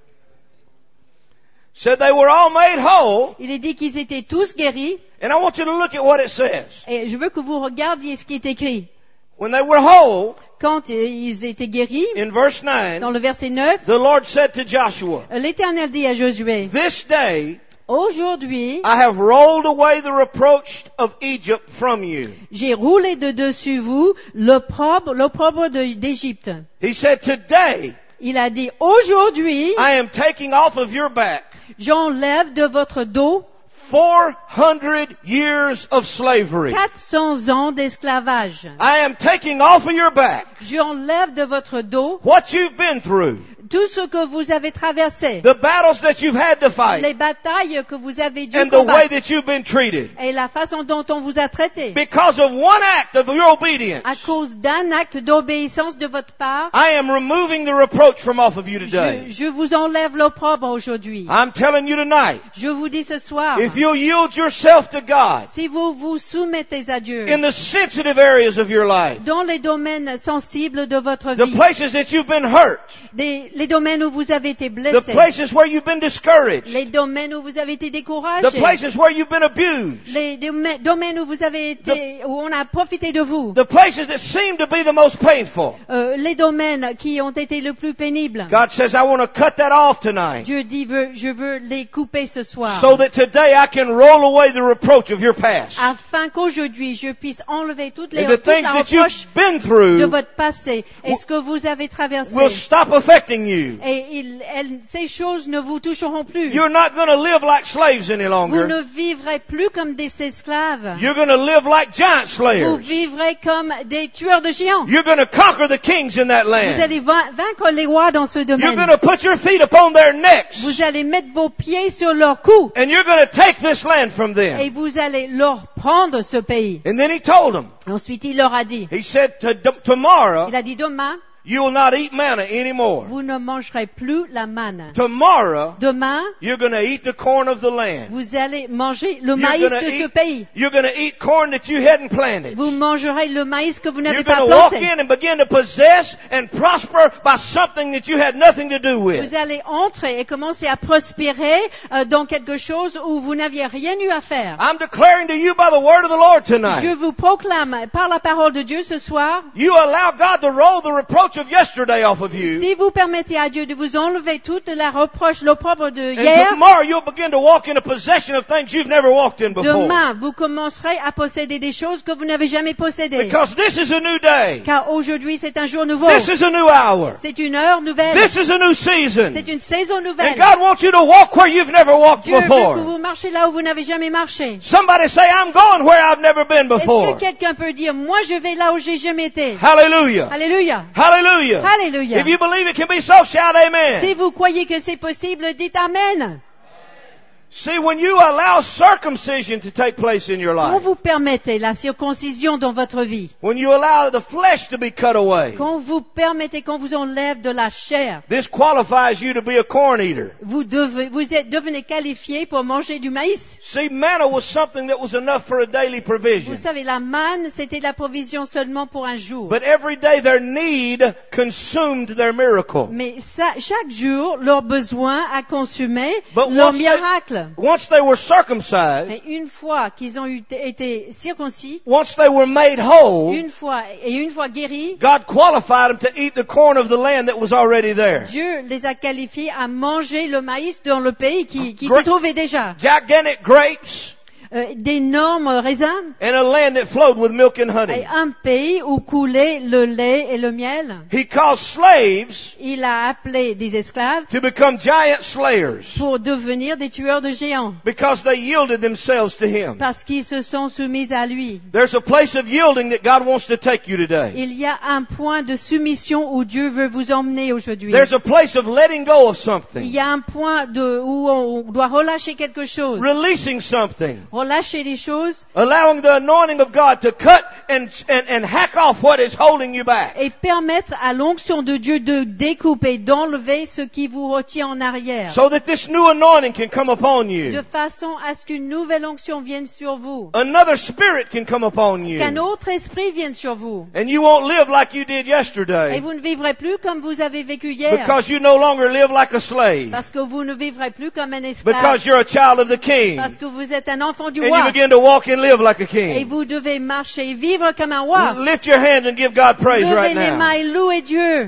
Said they were all made whole, Il est dit qu'ils étaient tous guéris. and I want you to look at what it says. Et je veux que vous regardiez ce qui est écrit. When they were whole, Quand euh, ils étaient guéris, in verse nine, dans le verset neuf, the Lord said to Joshua, l'Éternel dit à Josué, this day aujourd'hui, I have rolled away the reproach of Egypt from you. j'ai roulé de dessus vous l'opprobre, l'opprobre de- d'Égypte. He said, today Il a dit, aujourd'hui, I am taking off of your back j'enlève de votre dos four hundred years of slavery. quatre cents ans d'esclavage. I am taking off of your back J'enlève de votre dos what you've been through, tout ce que vous avez traversé, the battles that you've had to fight, les batailles que vous avez dû and the way combattre that you've been treated. et la façon dont on vous a traité. Because of one act of your obedience, À cause d'un acte d'obéissance de votre part, I am removing the reproach from off of you je, today. je vous enlève l'opprobre aujourd'hui. I'm telling you tonight, Je vous dis ce soir, if you'll yield yourself to God si vous vous soumettez à Dieu in the sensitive areas of your life, dans les domaines sensibles de votre the vie, places that you've been hurt, des- les domaines où vous avez été the blessé, places where you've been discouraged, les domaines où vous avez été the découragé, places where you've been abused, les doma- domaines où vous avez été, où on a profité de vous, the places that seem to be the most painful. euh, les domaines qui ont été le plus pénibles. God says, I want to cut that off tonight Dieu dit, veut- je veux les couper ce soir, so that today I can roll away the reproach of your past. afin qu'aujourd'hui je puisse enlever toutes les And the toute things la that reproche you've been de through votre passé et ce que vous avez traversé. will stop affecting you. Et il- elles- ces choses ne vous toucheront plus. You're not going to live like slaves any Vous longer. ne vivrez plus comme des esclaves. You're going to live like giant Vous slayers. vivrez comme des tueurs de géants. You're going to conquer the kings in that Vous land. allez vain- vaincre les rois dans ce You're domaine. going to put your feet upon their necks. Vous allez mettre vos pieds sur leur cou And you're going to take this land from et them. vous allez leur prendre ce pays. And then he told them, Ensuite, il leur a dit, he said, "To- tomorrow il a dit demain, you will not eat manna anymore. vous ne mangerez plus la manne. Tomorrow Demain, you're going to eat the corn of the land. vous allez manger le You're maïs gonna de ce eat- pays. You're going to eat corn that you hadn't planted. Vous mangerez le maïs que vous You're n'avez going pas to walk planté. in and begin to possess and prosper by something that you had nothing to do with. Vous allez entrer et commencer à prospérer euh, dans quelque chose où vous n'aviez rien eu à faire. I'm declaring to you by the word of the Lord Je tonight. vous proclame par la parole de Dieu ce soir, You allow God to roll the reproach of yesterday off of you. si vous permettez à Dieu de vous enlever toute la reproche, l'opprobre de And hier, tomorrow you'll begin to walk in a possession of things you've never walked in before. demain vous commencerez à posséder des choses que vous n'avez jamais possédées. Because this is a new day. Car aujourd'hui c'est un jour nouveau. This is a new hour. C'est une heure nouvelle. This is a new season. C'est une saison And nouvelle. God wants you to walk where you've never walked Dieu veut que before. vous marchez là où vous n'avez jamais marché. Somebody say, I'm going where I've never been Est-ce before. que quelqu'un peut dire, moi je vais là où j'ai jamais été? Hallelujah. Alléluia. Hallelujah. Alléluia. If you believe it can be so, shout amen. Si vous croyez que c'est possible, dites Amen. See, when you allow circumcision to take place in your Quand life, vous permettez la circoncision dans votre vie, when you allow the flesh to be cut away, quand vous permettez, quand vous enlève de la chair, this qualifies you to be a corn eater. vous, devez, vous êtes, devenez qualifié pour manger du maïs. See, manna was something that was enough for a daily provision. Vous savez, la manne, c'était la provision seulement pour un jour. But every day their need consumed their miracle. Mais ça, chaque jour, leur besoin a consumé But leur once they- miracle. Once they were circumcised, Et une fois qu'ils ont eu- été circoncis, once they were made whole, une fois et une fois guéris, God qualified them to eat the corn of the land that was already there. Dieu les a qualifiés à manger le maïs dans le pays qui, qui Gra- se trouvait déjà. Gigantic grapes Euh, d'énormes raisins and a land that flowed with milk and et honey. un pays où coulait le lait et le miel. He caused slaves Il a appelé des esclaves to become giant slayers pour devenir des tueurs de géants because they yielded themselves to Him. parce qu'ils se sont soumis à lui. There's a place of yielding that God wants to take you today. Il y a un point de soumission où Dieu veut vous emmener aujourd'hui. There's a place of letting go of Il something, y a un point de, où on doit relâcher quelque chose. releasing something, Relâcher les choses allowing the anointing of God to cut and, and, and hack off what is holding you back. et permettre à l'onction de Dieu de découper, d'enlever ce qui vous retient en arrière. So that this new anointing can come upon De you. façon à ce qu'une nouvelle onction vienne sur vous. Another spirit can come upon Qu'un you. autre esprit vienne sur vous. And you won't live like you did Et yesterday vous ne vivrez plus comme vous avez vécu hier. because you no longer live like a slave. Parce que vous ne vivrez plus comme un esclave. Because you're a child of the King. Parce que vous êtes un enfant du And you roi. begin to walk and live like a Et king. vous devez marcher et vivre comme un roi. Lift your hands and give God praise Levez right les now. mains et louez Dieu.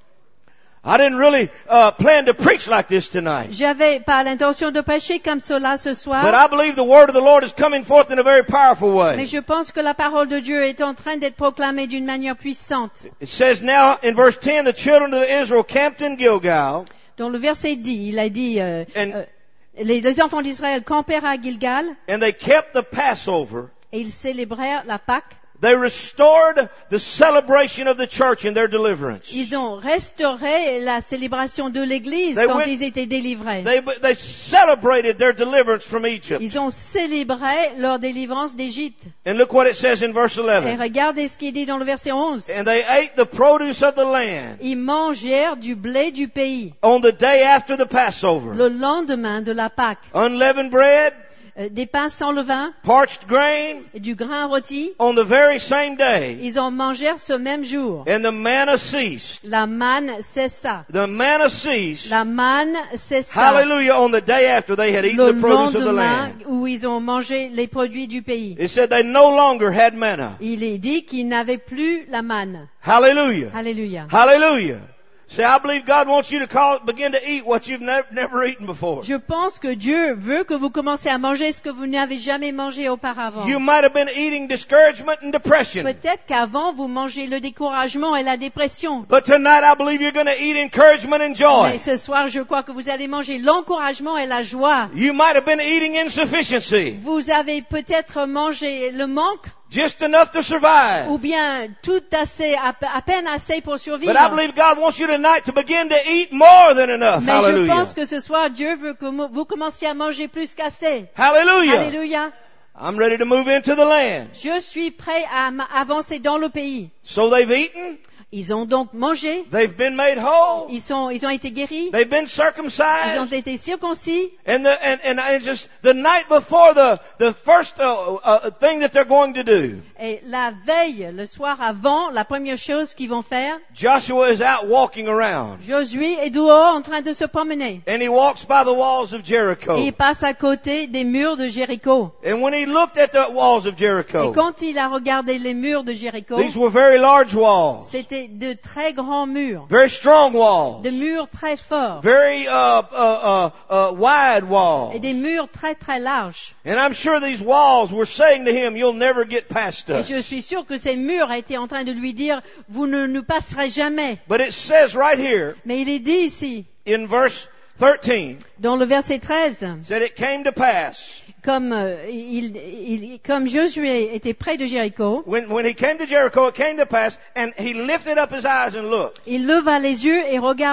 I didn't really uh, plan to preach like this tonight. J'avais pas l'intention de prêcher comme cela ce But soir. I believe the word of the Lord is coming forth in a very powerful Mais way. je pense que la parole de Dieu est en train d'être proclamée d'une manière puissante. It says now in verse ten, the children of Israel camped in Gilgal, Dans le verset dix, il a dit, euh, And- euh, les, les enfants d'Israël campèrent à Gilgal and they kept the Passover. et ils célébrèrent la Pâque. They restored the celebration of the church in their deliverance. Ils ont restauré la célébration de l'Église They quand went- ils étaient délivrés. They, they celebrated their deliverance from Egypt. Ils ont célébré leur délivrance d'Égypte. And look what it says in verse Et eleven. regardez ce qui est dit dans le verset onze. And they ate the produce of the land Ils mangèrent du blé du pays on the day after the Passover. le lendemain de la Pâque. Unleavened bread, Euh, Des pains sans levain, parched grain, et du grain rôti. on the very same day. Ils en mangèrent ce même jour. And the manna ceased. La manne cessa. The manna ceased. La manne cessa. Hallelujah, on the day after they had eaten Le the produce of the lendemain land. où ils ont mangé les produits du pays. It said they no longer had manna. Il est dit qu'ils n'avaient plus la manne. Hallelujah. Alléluia. Hallelujah. See, I believe God wants you to call, begin to eat what you've never, never eaten before. Je pense que Dieu veut que vous commenciez à manger ce que vous n'avez jamais mangé auparavant. You might have been eating discouragement and depression. Peut-être qu'avant vous mangez le découragement et la dépression. But tonight I believe you're going to eat encouragement and joy. Mais ce soir, je crois que vous allez manger l'encouragement et la joie. You might have been eating insufficiency. Vous avez peut-être mangé le manque Just enough to survive. ou bien tout assez, à, à peine assez pour survivre. But I believe God wants you tonight to begin to eat more than enough. Mais je Hallelujah. pense que ce soir, Dieu veut que mo- vous commenciez à manger plus qu'assez. Hallelujah. Alléluia. I'm ready to move into the land. Je suis prêt à m- avancer dans le pays. So they've eaten. Ils ont donc mangé. They've been made whole. Ils sont, ils ont été guéris. They've been Ils circumcised. ont été circoncis. And the, and, and, and just the night before the, the first uh, uh, thing that they're going to do, Et la veille, le soir avant, la première chose qu'ils vont faire, Joshua is out walking around. Josué est dehors en train de se promener. And he walks by the walls of Jericho. Et il passe à côté des murs de Jéricho. And when he looked at the walls of Et Jericho, quand il a regardé les murs de Jéricho, these were very large walls, c'était de très grands murs. very strong walls, De murs très forts. very uh, uh, uh, uh, wide walls. Et des murs très très larges. And I'm sure these walls were saying to him, you'll never get past Et us. je suis sûr que ces murs étaient en train de lui dire, vous ne nous passerez jamais. But it says right here Mais il est dit ici, in verse thirteen, dans le verset treize, said it came to pass. comme, euh, il, il, comme Josué était près de Jéricho, When, when he came to Jericho, it came to pass, and he lifted up his eyes and looked. il leva les yeux et regarda.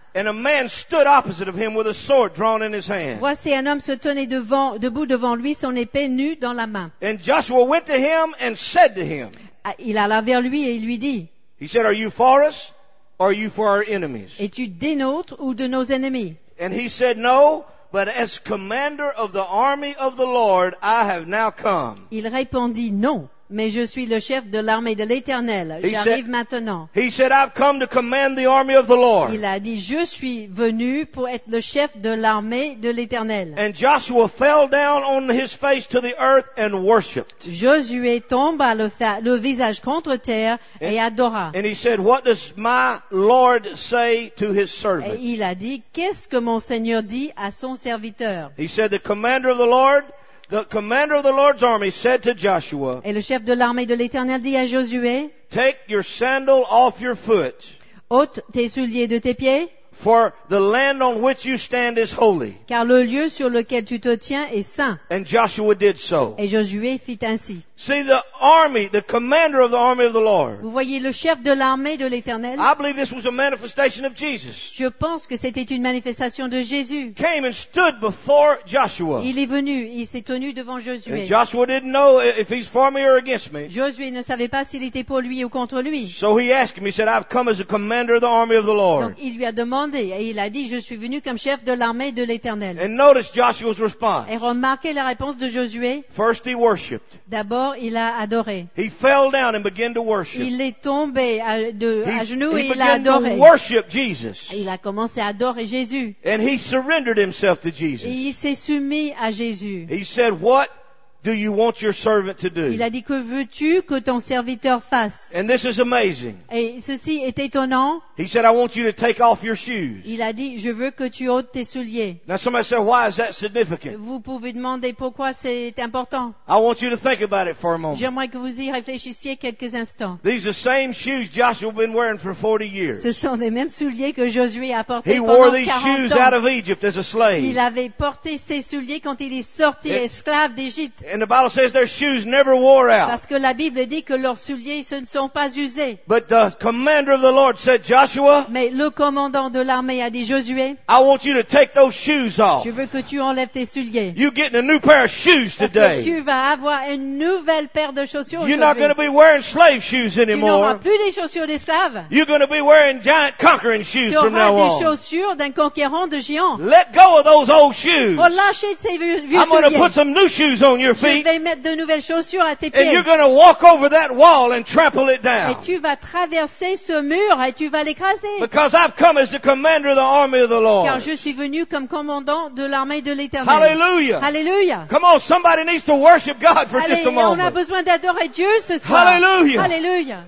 And a man stood opposite of him with a sword drawn in his hand. Voici un homme se tenait devant, debout devant lui, son épée nue dans la main. And Joshua went to him and said to him, Ah, il alla vers lui et il lui dit, he said, are you for us or are you for our enemies? es-tu des nôtres ou de nos ennemis? And he said, no, but as commander of the army of the Lord, I have now come. Il répondit, non, mais je suis le chef de l'armée de l'Éternel. He J'arrive said- maintenant. He said, I've come to command the army of the Lord. Il a dit, je suis venu pour être le chef de l'armée de l'Éternel. And Joshua fell down on his face to the earth and worshipped. Josué tomba le, fa- le visage contre terre et adora. And he said, what does my Lord say to his Et servant? il a dit, qu'est-ce que mon Seigneur dit à son serviteur? He said, the commander of the Lord, the commander of the Lord's army said to Joshua, Et le chef de l'armée de l'Éternel dit à Josué, take your sandal off your foot, ôte tes souliers de tes pieds, for the land on which you stand is holy. car le lieu sur lequel tu te tiens est saint. And Joshua did so. Et Josué fit ainsi. See, the army, the commander of the army of the Lord, Vous voyez le chef de l'armée de l'Éternel? I believe this was a manifestation of Jesus, Je pense que c'était une manifestation de Jésus. came and stood before Joshua. Il est venu, il s'est tenu devant And Josué. Joshua didn't know if he's for me or against me. Josué ne savait pas s'il était pour lui ou contre lui. So he asked him, he said, I've come as a commander of the army of the Donc Lord. il lui a demandé et il a dit, je suis venu comme chef de l'armée de l'Éternel. And notice Joshua's response. Et remarquez la réponse de Josué. First he worshipped. D'abord, il a adoré. He fell down and began to worship. Il est tombé à, de, à He, genoux he et il a began to adoré. worship Jesus. Il a commencé à adorer Jésus. And he surrendered himself to Et Jesus. il s'est soumis à Jésus. He said, what do you want your servant to Il do? a dit, que veux-tu que ton serviteur fasse? And this is amazing. Et ceci est étonnant. He said, I want you to take off your shoes. Il a dit, je veux que tu ôtes tes souliers. Now somebody said, why is that significant? Vous pouvez demander pourquoi c'est important. I want you to think about it for a moment. J'aimerais que vous y réfléchissiez quelques instants. These are the same shoes Joshua been wearing for forty years. Ce sont les mêmes souliers que Josué a portés He pendant wore these quarante shoes out ans. of Egypt as a slave. Il avait porté ces souliers quand il est sorti Et- esclave d'Égypte. And the Bible says their shoes never wore out. Parce que la Bible dit que leurs souliers ce ne sont pas usés. But the commander of the Lord said, Joshua, Mais le commandant de l'armée a dit, Josué, I want you to take those shoes off. je veux que tu enlèves tes souliers. You're getting a new pair of shoes Parce que today. tu vas avoir une nouvelle paire de chaussures You're not aujourd'hui. going to be wearing slave shoes Tu n'auras anymore. plus des chaussures d'esclaves. You're going to be wearing giant conquering shoes Tu from auras now des on. chaussures d'un conquérant de géant. Let go of those old shoes. Pour lâcher ces vieux, vieux I'm going to souliers. put some new shoes on your Je feet, vais mettre de nouvelles chaussures à tes and pieds. you're going to walk over that wall and trample it Et down. tu vas traverser ce mur et tu vas l'écraser. Because I've come as the commander of the army of the Lord. Car je suis venu comme commandant de l'armée de l'Éternel. Hallelujah. Alléluia. Come on, somebody needs to worship God for Allez, just a on a moment. besoin d'adorer Dieu ce soir. Hallelujah. Alléluia.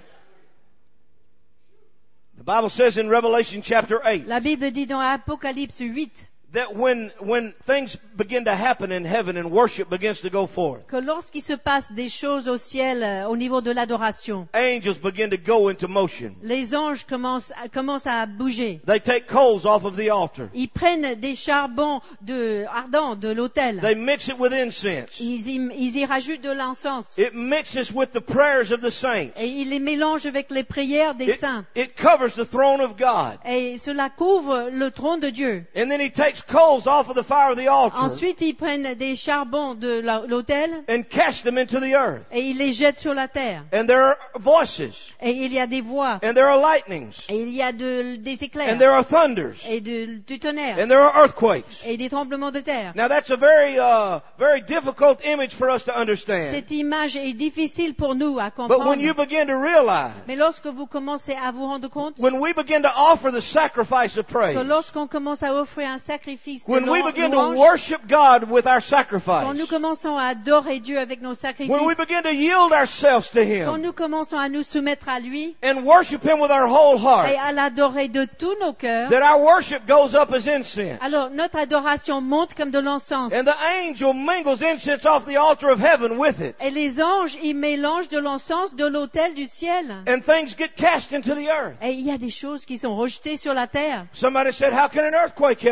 The Bible says in Revelation chapter eight La Bible dit dans Apocalypse huit that when, when things begin to happen in heaven and worship begins to go forth, que lorsqu'il se passe des choses au ciel euh, au niveau de l'adoration, angels begin to go into motion. les anges commencent à, commencent à bouger. They take coals off of the altar. Ils prennent des charbons de, ardents de l'autel. They mix it with incense. Ils y, ils y rajoutent de l'encens. It mixes with the prayers of the saints. Et ils les mélangent avec les prières des It, saints. it covers the throne of God. Et cela couvre le trône de Dieu. And then he takes coals off of the fire of the altar Ensuite, ils prennent des charbons de la- l'autel and cast them into the earth. et ils les jettent sur la terre. And there are voices, Et il y a des voix. and there are lightnings, Et il y a de- des éclairs. and there are thunders, Et de- du tonnerre. and there are earthquakes. Et des tremblements de terre. Now that's a very, uh, very difficult image for us to understand. Cette image est difficile pour nous à But when comprendre. you begin to realize, Mais lorsque vous commencez à vous rendre compte when we begin to offer the sacrifice of praise, que lorsqu'on commence à offrir un sacrifice de when we lou- begin to louange, worship God with our quand sacrifice, nous commençons à adorer Dieu avec nos sacrifices, when we begin to yield ourselves to quand Him nous commençons à nous soumettre à lui and worship Him with our whole heart, et à l'adorer de tous nos cœurs, that our worship goes up as incense. alors notre adoration monte comme de l'encens. And the angel mingles incense off the altar of heaven with it. Et les anges, ils mélangent de l'encens de l'autel du ciel. And things get cast into the earth. Et il y a des choses qui sont rejetées sur la terre. Somebody said, how can an earthquake help me?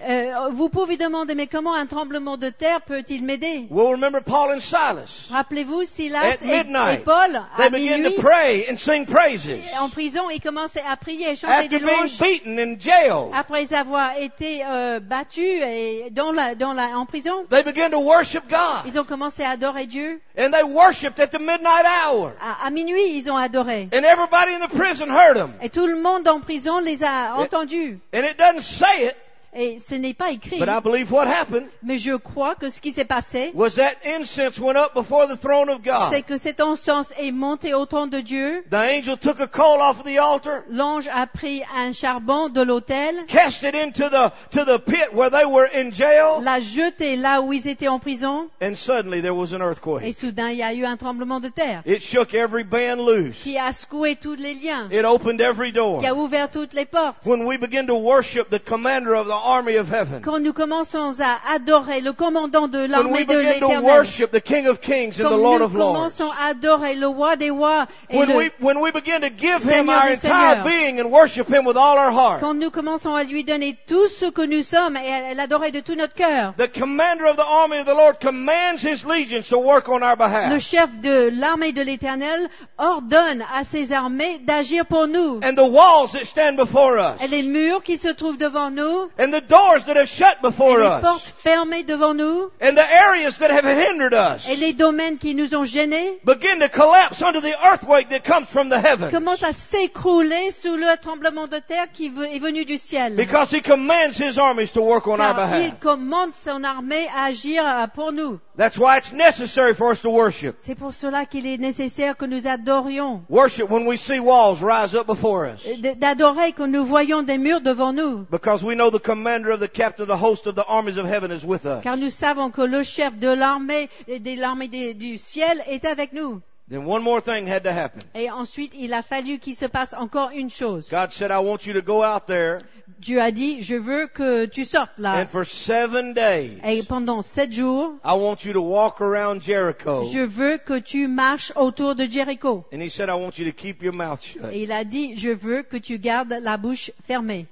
Euh, vous pouvez demander, mais comment un tremblement de terre peut-il m'aider? Well, remember Paul and Silas. Rappelez-vous, Silas At et, midnight, et Paul, They à began minuit, to pray and sing praises. en prison, ils commençaient à prier et chanter After des being louanges. beaten and jailed, Après avoir été euh, battus et dans la, dans la, en prison, they began to worship God. ils ont commencé à adorer Dieu. And they worshiped at the midnight hour. À, à minuit, ils ont adoré. And everybody in the prison heard them. Et tout le monde en prison les a entendus. And it doesn't say it, Et ce n'est pas écrit, but I believe what happened mais je crois que ce qui s'est passé, was that incense went up before the throne of c'est God. que cet encens est monté au trône de Dieu. The angel took a coal off of the altar, L'ange a pris un charbon de l'autel, cast it into the, to the pit where they were in jail, l'a jeté là où ils étaient en prison, and suddenly there was an et earthquake. soudain il y a eu un tremblement de terre It shook every band loose. qui a secoué tous les liens, It opened every door. qui a ouvert toutes les portes. When we begin to worship the commander of the army of heaven, Quand nous commençons à adorer le commandant de when we l'armée de begin to l'Éternel, worship the King of Kings and quand the nous Lord of Lords, commençons à adorer le roi des rois et when le- we, when we begin to give Him Seigneur our des entire seigneurs. being and worship Him with all our heart, quand nous commençons à lui donner tout ce que nous sommes et à l'adorer de tout notre cœur, the commander of the army of the Lord commands His legions to work on our le behalf. chef de l'armée de l'Éternel ordonne à ses armées d'agir pour nous. And the walls that stand before us, Et les murs qui se trouvent devant nous, and the doors that have shut et before les us, portes fermées devant nous, and the areas that have hindered us, et les domaines qui nous ont gênés, begin to collapse under the earthquake that comes from the heavens. commencent à s'écrouler sous le tremblement de terre qui ve- est venu du ciel. Because He commands His armies to work on our Car il behalf. commande son armée à agir euh, pour nous. That's why it's necessary for us to worship. C'est pour cela qu'il est nécessaire que nous adorions. Worship when we see walls rise up before us. D- D'adorer quand nous voyons des murs devant nous. Because we know the commander of the captain of the host of the armies of heaven is with us. Car nous savons que le chef de l'armée, et de l'armée des- du ciel est avec nous. Then one more thing had to happen. Et ensuite, il a fallu qu'il se passe encore une chose. God said, I want you to go out there Dieu a dit, je veux que tu sortes là. and for seven days, Et pendant sept jours, I want you to walk around Jericho. je veux que tu marches autour de Jéricho. And He said, I want you to keep your mouth shut. Et il a dit, je veux que tu gardes la bouche fermée.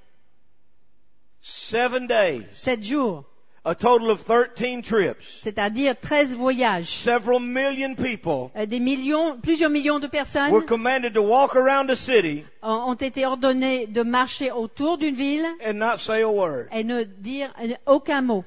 Seven days. Sept jours, A total of thirteen trips. c'est-à-dire treize voyages. Several million people Euh, Des millions, plusieurs millions de personnes were commanded to walk around the city ont ont été ordonnées de marcher autour d'une ville and not say a word. et ne dire euh, aucun mot.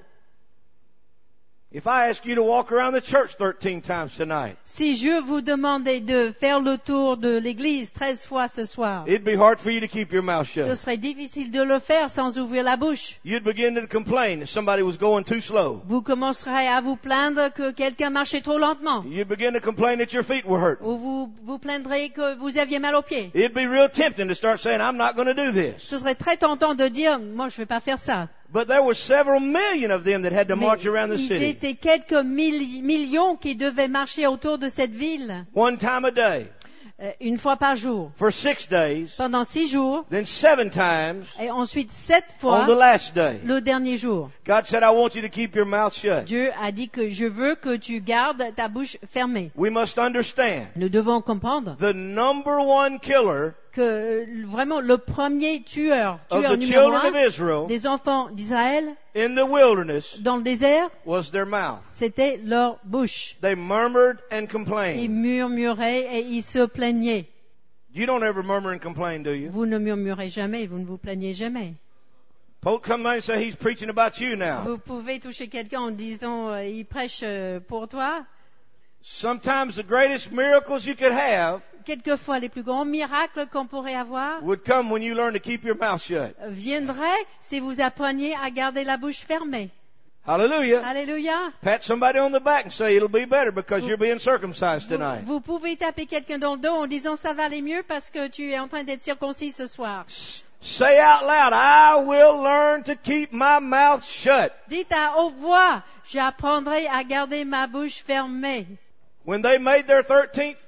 If I ask you to walk around the church thirteen times tonight, Si je vous demandais de faire le tour de l'église treize fois ce soir, it'd be hard for you to keep your mouth ce shut. serait difficile de le faire sans ouvrir la bouche. You'd begin to complain that somebody was going too slow. Vous commencerez à vous plaindre que quelqu'un marchait trop lentement. You'd begin to complain that your feet were hurting. Ou vous vous plaindrez que vous aviez mal aux pieds. It'd be real tempting to start saying, I'm not going to do this. Ce serait très tentant de dire, moi je vais pas faire ça. But there were several million of them that had to Mais march around the ils city. étaient quelques milli- millions qui devaient marcher autour de cette ville, One time a day. euh, une fois par jour, For six days. pendant six jours, Then seven times et ensuite sept on fois the last day. le dernier jour. God said, I want you to keep your mouth shut. Dieu a dit que je veux que tu gardes ta bouche fermée. We must understand Nous devons comprendre the number one killer que euh, vraiment le premier tueur, of tueur the numéro children of un Israel des enfants d'Israël in the wilderness dans le désert, was their mouth. c'était leur bouche. They murmured and Ils complained. murmuraient et ils se plaignaient. You don't ever murmur and complain, do you? Vous ne murmurez jamais, vous ne vous plaignez jamais. Folk come by and say, he's preaching about you now. Vous pouvez toucher quelqu'un en disant, euh, il prêche euh, pour toi. Sometimes the greatest miracles you could have Quelquefois, les plus grands miracles qu'on pourrait avoir would come when you learn to keep your mouth shut. viendraient si vous appreniez à garder la bouche fermée. Hallelujah. Alléluia. Pat somebody on the back and say, it'll be better because you're being circumcised Vous, tonight. vous pouvez taper quelqu'un dans le dos en disant ça va aller mieux parce que tu es en train d'être circoncis ce soir. S- Say out loud, I will learn to keep my mouth shut. Dites à haute voix, j'apprendrai à garder ma bouche fermée. When they made their thirteenth trip,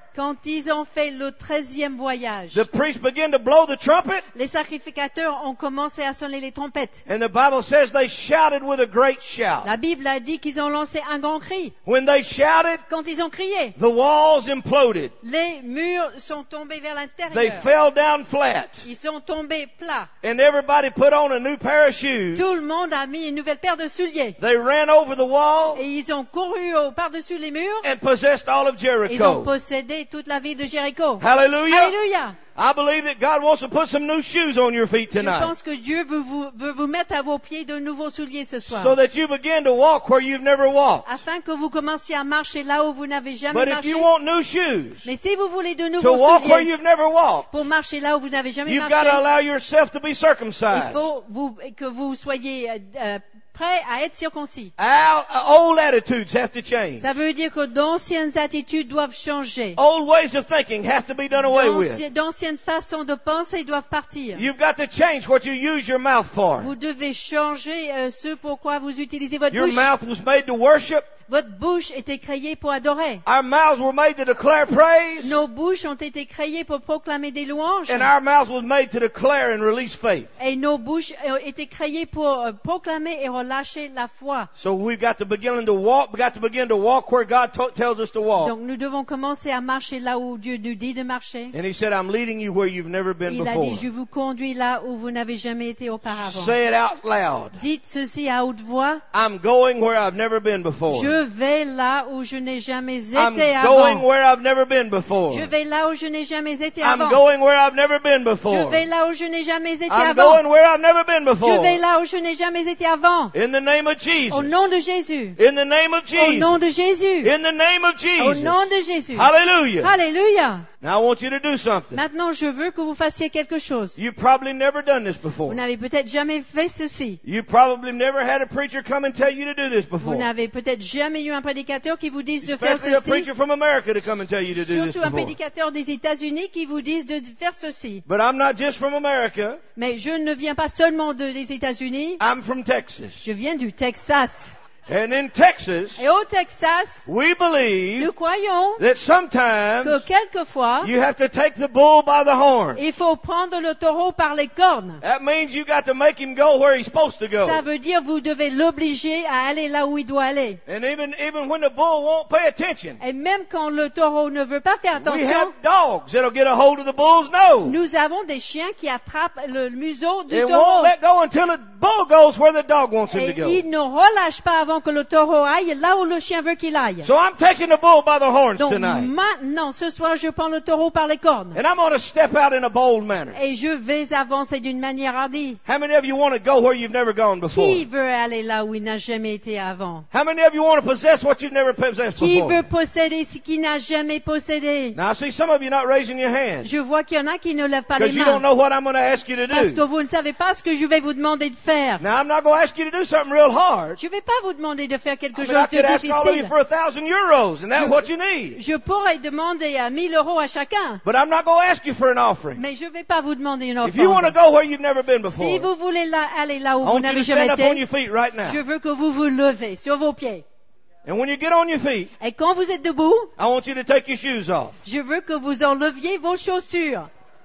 Quand ils ont fait le treizième voyage, the priests began to blow the trumpet, les sacrificateurs ont commencé à sonner les trompettes. and the Bible says they shouted with a great shout. La Bible a dit qu'ils ont lancé un grand cri. When they shouted, Quand ils ont crié, the walls imploded. les murs sont tombés vers They l'intérieur. fell down flat. Ils sont tombés plats. And everybody put on a new pair of shoes. Tout le monde a mis une nouvelle paire de souliers. They ran over the wall Et ils ont couru au- par-dessus les murs. and possessed all of Ils ont Jericho. possédé toute la ville de Jéricho. Hallelujah. Alléluia. I believe that God wants to put some new shoes on your feet Je tonight, pense que Dieu veut vous, veut vous mettre à vos pieds de nouveaux souliers ce soir. so that you begin to walk where you've never walked. Afin que vous commenciez à marcher là où vous n'avez jamais But if marché. you want new shoes Mais si vous voulez de to nouveaux walk where souliers you've never walked, pour marcher là où vous n'avez jamais you've marché, got to allow yourself to be il circumcised. faut vous, que vous soyez euh, euh, prêts à être circoncis. Our old attitudes have to change. Ça veut dire que d'anciennes attitudes doivent changer. Old ways of thinking have to be done away with. D'anci- D'anciennes façons de penser doivent partir. You've got to change what you use your mouth for. Vous devez changer euh, ce pourquoi vous utilisez votre Your bouche. mouth was made to worship. Votre bouche était créée pour adorer. Our mouths were made to declare praise. Nos bouches ont été créées pour proclamer des louanges. And our mouths was made to declare and release faith. Et nos bouches ont été créées pour euh, proclamer et relâcher la foi. So we've got to begin to walk, we got to begin to walk where God to- tells us to walk. Donc nous devons commencer à marcher là où Dieu nous dit de marcher. And he said, I'm leading you where you've never been Il a before. dit, je vous conduis là où vous n'avez jamais été auparavant. Say it out loud. Dites ceci à haute voix. I'm going where I've never been before. Je vais là où je n'ai jamais I'm été going avant. where I've never been before. Je vais là où je n'ai jamais été I'm avant. going where I've never been Je before. vais là où je n'ai jamais été I'm avant. going where I've never been Je before. vais là où je n'ai jamais été avant. In the name of Jesus. Au nom de Jésus. In the name of Au Jesus. nom de Jésus. In the name of Au Jesus. nom de Jésus. Hallelujah. Alléluia. Now I want you to do something. Maintenant, je veux que vous fassiez quelque chose. You've probably never done this Vous before. n'avez peut-être jamais fait ceci. You probably never had a preacher come and tell you to do this Vous before. n'avez peut-être jamais eu un prédicateur qui vous dise de faire Especially a ceci. preacher from America to come and tell you to do this Surtout un before. prédicateur des États-Unis qui vous dise de faire ceci. But I'm not just from America. Mais je ne viens pas seulement de- des États-Unis. I'm from Texas. Je viens du Texas. And in Texas, Et au Texas, we believe nous croyons that que sometimes quelquefois, you have to take the bull by the horn. il faut prendre le taureau par les cornes. That means you got to make him go where he's supposed to go. Ça veut dire vous devez l'obliger à aller là où il doit aller. And even even when the bull won't pay attention, Et même quand le taureau ne veut pas faire we attention, have dogs that'll get a hold of the bull's nose. nous avons des chiens qui attrapent le museau du It taureau. won't let go until the bull goes where the dog wants him to Et go. il ne relâche pas avant que le taureau aille là où le chien veut qu'il aille. So I'm taking the bull by the horns Donc tonight. maintenant, ce soir, je prends le taureau par les cornes. And I'm going to step out in a bold manner. Et je vais avancer d'une manière hardie. How many of you want to go where you've never gone before? Qui veut aller là où il n'a jamais été avant? How many of you want to possess what you've never possessed Qui before? veut posséder ce qu'il n'a jamais possédé? Now I see some of you not raising your hands Je vois qu'il y en a qui ne lèvent pas les because you don't mains. know what I'm going to ask you to Parce que do. vous ne savez pas ce que je vais vous demander de faire. Now I'm not going to ask you to do something real hard. Je ne vais pas vous demander de faire quelque I mean, I chose could de ask all of you difficile. for a thousand euros, and that's Je- what you need. Je pourrais demander à mille euros à chacun. But I'm not going to ask you for an offering. Mais je ne vais pas vous demander une If you want to offrande. go where you've never been before, Si vous voulez là- aller là où I vous want you n'avez to jamais stand up on été, your feet right now. je veux que vous vous levez sur vos pieds. And when you get on your feet, Et quand vous êtes debout, I want you to take your shoes off. je veux que vous enleviez vos chaussures.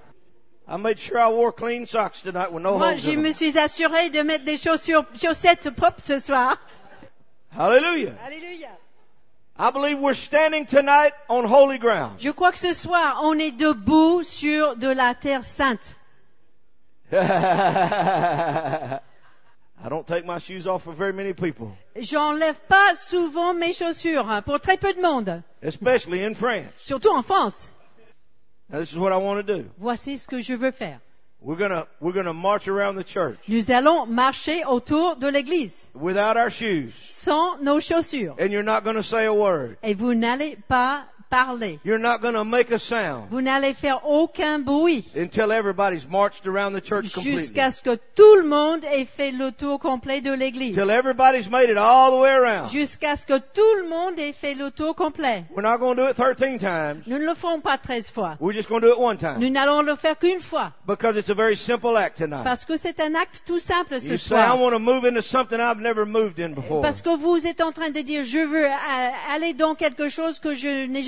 I made sure I wore clean socks tonight with no Moi, holes je in me them. suis assuré de mettre des chaussures, chaussettes propres ce soir. Hallelujah. Alléluia. I believe we're standing tonight on holy ground. Je crois que ce soir, on est debout sur de la terre sainte. I don't take my shoes off for very many people, J'enlève pas souvent mes chaussures, hein, pour très peu de monde. especially in France. Surtout en France. Now this is what I want to do. Voici ce que je veux faire. We're gonna, we're gonna march around the church Nous allons marcher autour de l'église, without our shoes. sans nos chaussures. And you're not gonna say a word. Et vous n'allez pas parler. You're not gonna make a sound Vous n'allez faire aucun bruit until everybody's marched around the church completely. jusqu'à ce que tout le monde ait fait le tour complet de l'église. Till everybody's made it all the way around. Jusqu'à ce que tout le monde ait fait le tour complet. We're not gonna do it thirteen times. Nous ne le ferons pas treize fois. We're just gonna do it one time. Nous n'allons le faire qu'une fois. Because it's a very simple act tonight. Parce que c'est un acte tout simple ce You say, I soir. want to move into something I've never moved in before. Parce que vous êtes en train de dire, je veux euh, aller dans quelque chose que je n'ai jamais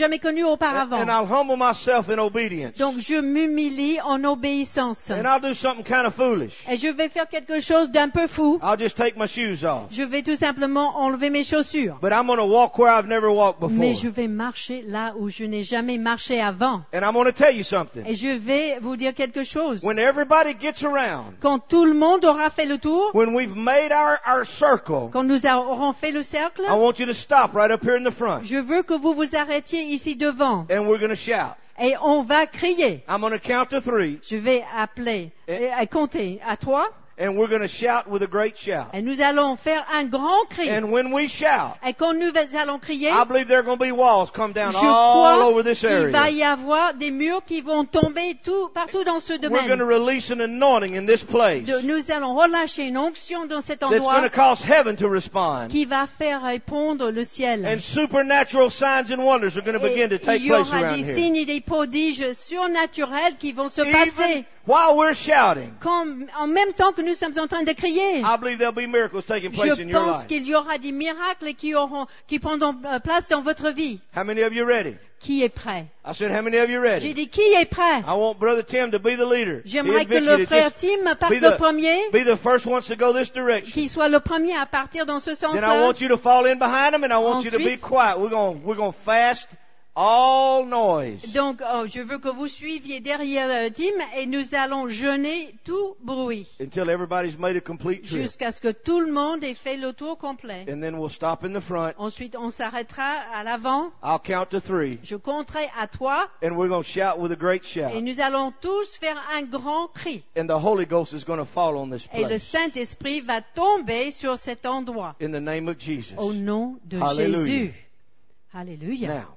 jamais connu And, auparavant. and I'll humble myself in obedience. Donc je m'humilie en obéissance. And I'll do something kind of foolish. Et je vais faire quelque chose d'un peu fou. I'll just take my shoes off. Je vais tout simplement enlever mes chaussures. But I'm going to walk where I've never walked before. Mais je vais marcher là où je n'ai jamais marché avant. And I'm going to tell you something. Et je vais vous dire quelque chose. When everybody gets around, Quand tout le monde aura fait le tour, when we've made our, our circle, quand nous aurons fait le cercle, I want you to stop right up here in the front. je veux que vous vous arrêtiez ici devant. And we're going to shout. Et on va crier. I'm going to count to three. Je vais appeler, et, et compter à trois. And we're going to shout with a great shout. Et nous allons faire un grand cri. And when we shout, Et quand nous allons crier, I believe there are going to be walls come down je all over crois this qu'il va area. y avoir des murs qui vont tomber tout, partout dans ce We're going to domaine. release an anointing in this place De- nous allons relâcher une onction dans cet that's going endroit to cause heaven to respond. qui va faire répondre le ciel. And supernatural signs and wonders are going to begin to Et take il y place aura around des here. signes et des prodiges surnaturels qui vont se Even passer while we're shouting, quand, en même temps que nous sommes en train de crier. I believe there'll be miracles taking place Je in your pense life. qu'il y aura des miracles qui auront, qui prendront euh, place dans votre vie. How many of you ready? Qui est prêt? I said, how many of you J'ai ready? dit, qui est prêt? I want Brother Tim to be the leader. He J'aimerais and que Vicky le to frère just Tim parte be le the, premier, be the first ones to go this direction. qu'il soit le premier à partir dans ce Then I sens-là. want you to fall in behind him, and I want you to be Ensuite- quiet. We're going we're going to fast all noise Donc, oh, je veux que vous suiviez derrière euh, Tim et nous allons jeûner tout bruit until everybody's made a complete trip. jusqu'à ce que tout le monde ait fait le tour complet. And then we'll stop in the front. Ensuite, on s'arrêtera à l'avant. I'll count to three, Je compterai à trois and we're going to shout with a great et shout. nous allons tous faire un grand cri. And the Holy Ghost is going to fall on this Et le place. Saint-Esprit va tomber sur cet endroit. In the name of Jesus. Au nom de Hallelujah. Jésus. Alléluia. Now,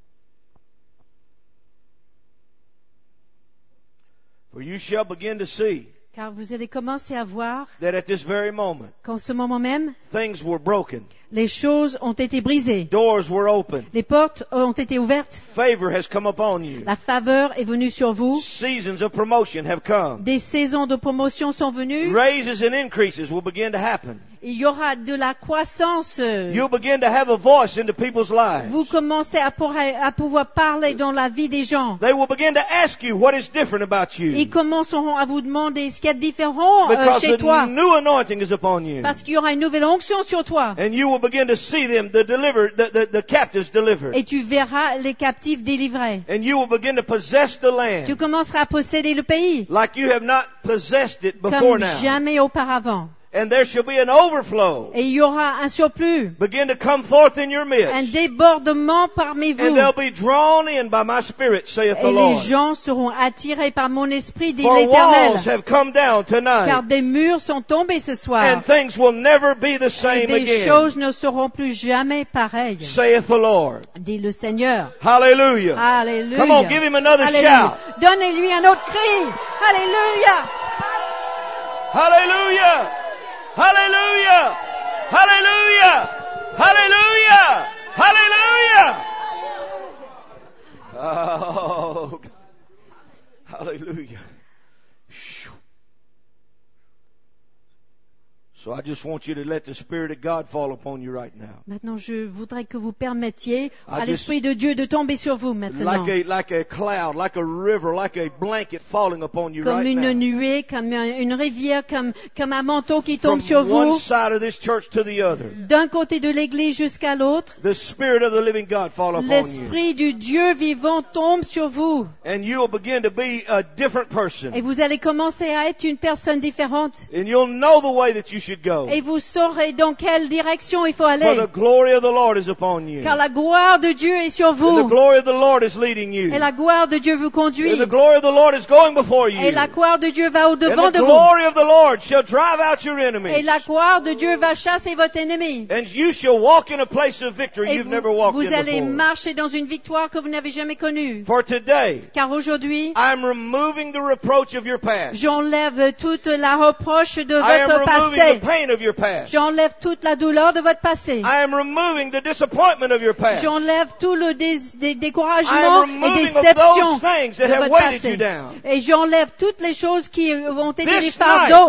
for you shall begin to see Car vous allez commencer à voir that at this very moment, qu'en ce moment même, things were broken. les choses ont été brisées. Doors were open. Les portes ont été ouvertes. Favor has come upon you. La faveur est venue sur vous. Seasons of promotion have come. Des saisons de promotion sont venues. Raises and increases will begin to happen. Il y aura de la croissance. You'll begin to have a voice into people's lives. Vous commencez à, pour- à pouvoir parler dans la vie des gens. They will begin to ask you what is different about Ils you. commenceront à vous demander ce qu'il y a de différent euh, Because chez the toi. new anointing is upon you. Parce qu'il y aura une nouvelle onction sur toi. And you will begin to see them, the delivered, the, the, the captives delivered. Et tu verras les captifs délivrés. And you will begin to possess the land Tu commenceras à posséder le pays like you have not possessed it before comme now. jamais auparavant. And there shall be an overflow Et il y aura un surplus, begin to come forth in your un midst. débordement parmi And vous. they'll be drawn in by my spirit, saith the Et les Lord. gens seront attirés par mon esprit, dit For l'Éternel. walls have come down Car tonight, des murs sont tombés ce soir. and things will never be the Et same des again, choses ne seront plus jamais pareilles, saith the Lord. dit le Seigneur. Hallelujah. Alléluia. Come on, give him another Alléluia. shout. Donnez-lui un autre cri. Alléluia. Hallelujah. Hallelujah. Hallelujah. Hallelujah. Hallelujah. Oh, hallelujah. Phew. So I just want you to let the Spirit of God fall upon you right now. Maintenant, je voudrais que vous permettiez à I l'Esprit de Dieu de tomber sur vous maintenant. Like a, like a cloud, like a river, like a blanket falling upon you Comme right une now. nuée, comme un- une rivière, comme, comme un manteau qui tombe From sur one vous. side of this church to the other. D'un côté de l'église jusqu'à l'autre. The Spirit of the living God fall upon you. L'Esprit du Dieu vivant tombe sur vous. And you'll begin to be a different person. Et vous allez commencer à être une personne différente. And you'll know the way that you should go. Et vous saurez dans quelle direction il faut For aller. the glory of the Lord is upon you. Car la gloire de Dieu est sur And the vous. glory of the Lord is leading you. Et la gloire de Dieu vous conduit. And the glory of the Lord is going before you. Et la gloire de Dieu va And au-devant the de vous. glory of the Lord shall drive out your Et enemies. la gloire de Dieu va chasser votre ennemi. And you shall walk in a place of victory Et you've vous, never walked vous in allez before. marcher dans une victoire que vous n'avez jamais connue. For today, Car aujourd'hui, I'm removing the reproach of your past. j'enlève toute la reproche de I am votre removing passé. the pain of your past. J'enlève toute la douleur de votre passé. I am removing the disappointment of your past. J'enlève tout le dés, dé- I découragement am et removing of déception those things de that have votre weighted passé. you down. Et j'enlève toutes les choses qui ont été des This fardeaux. night,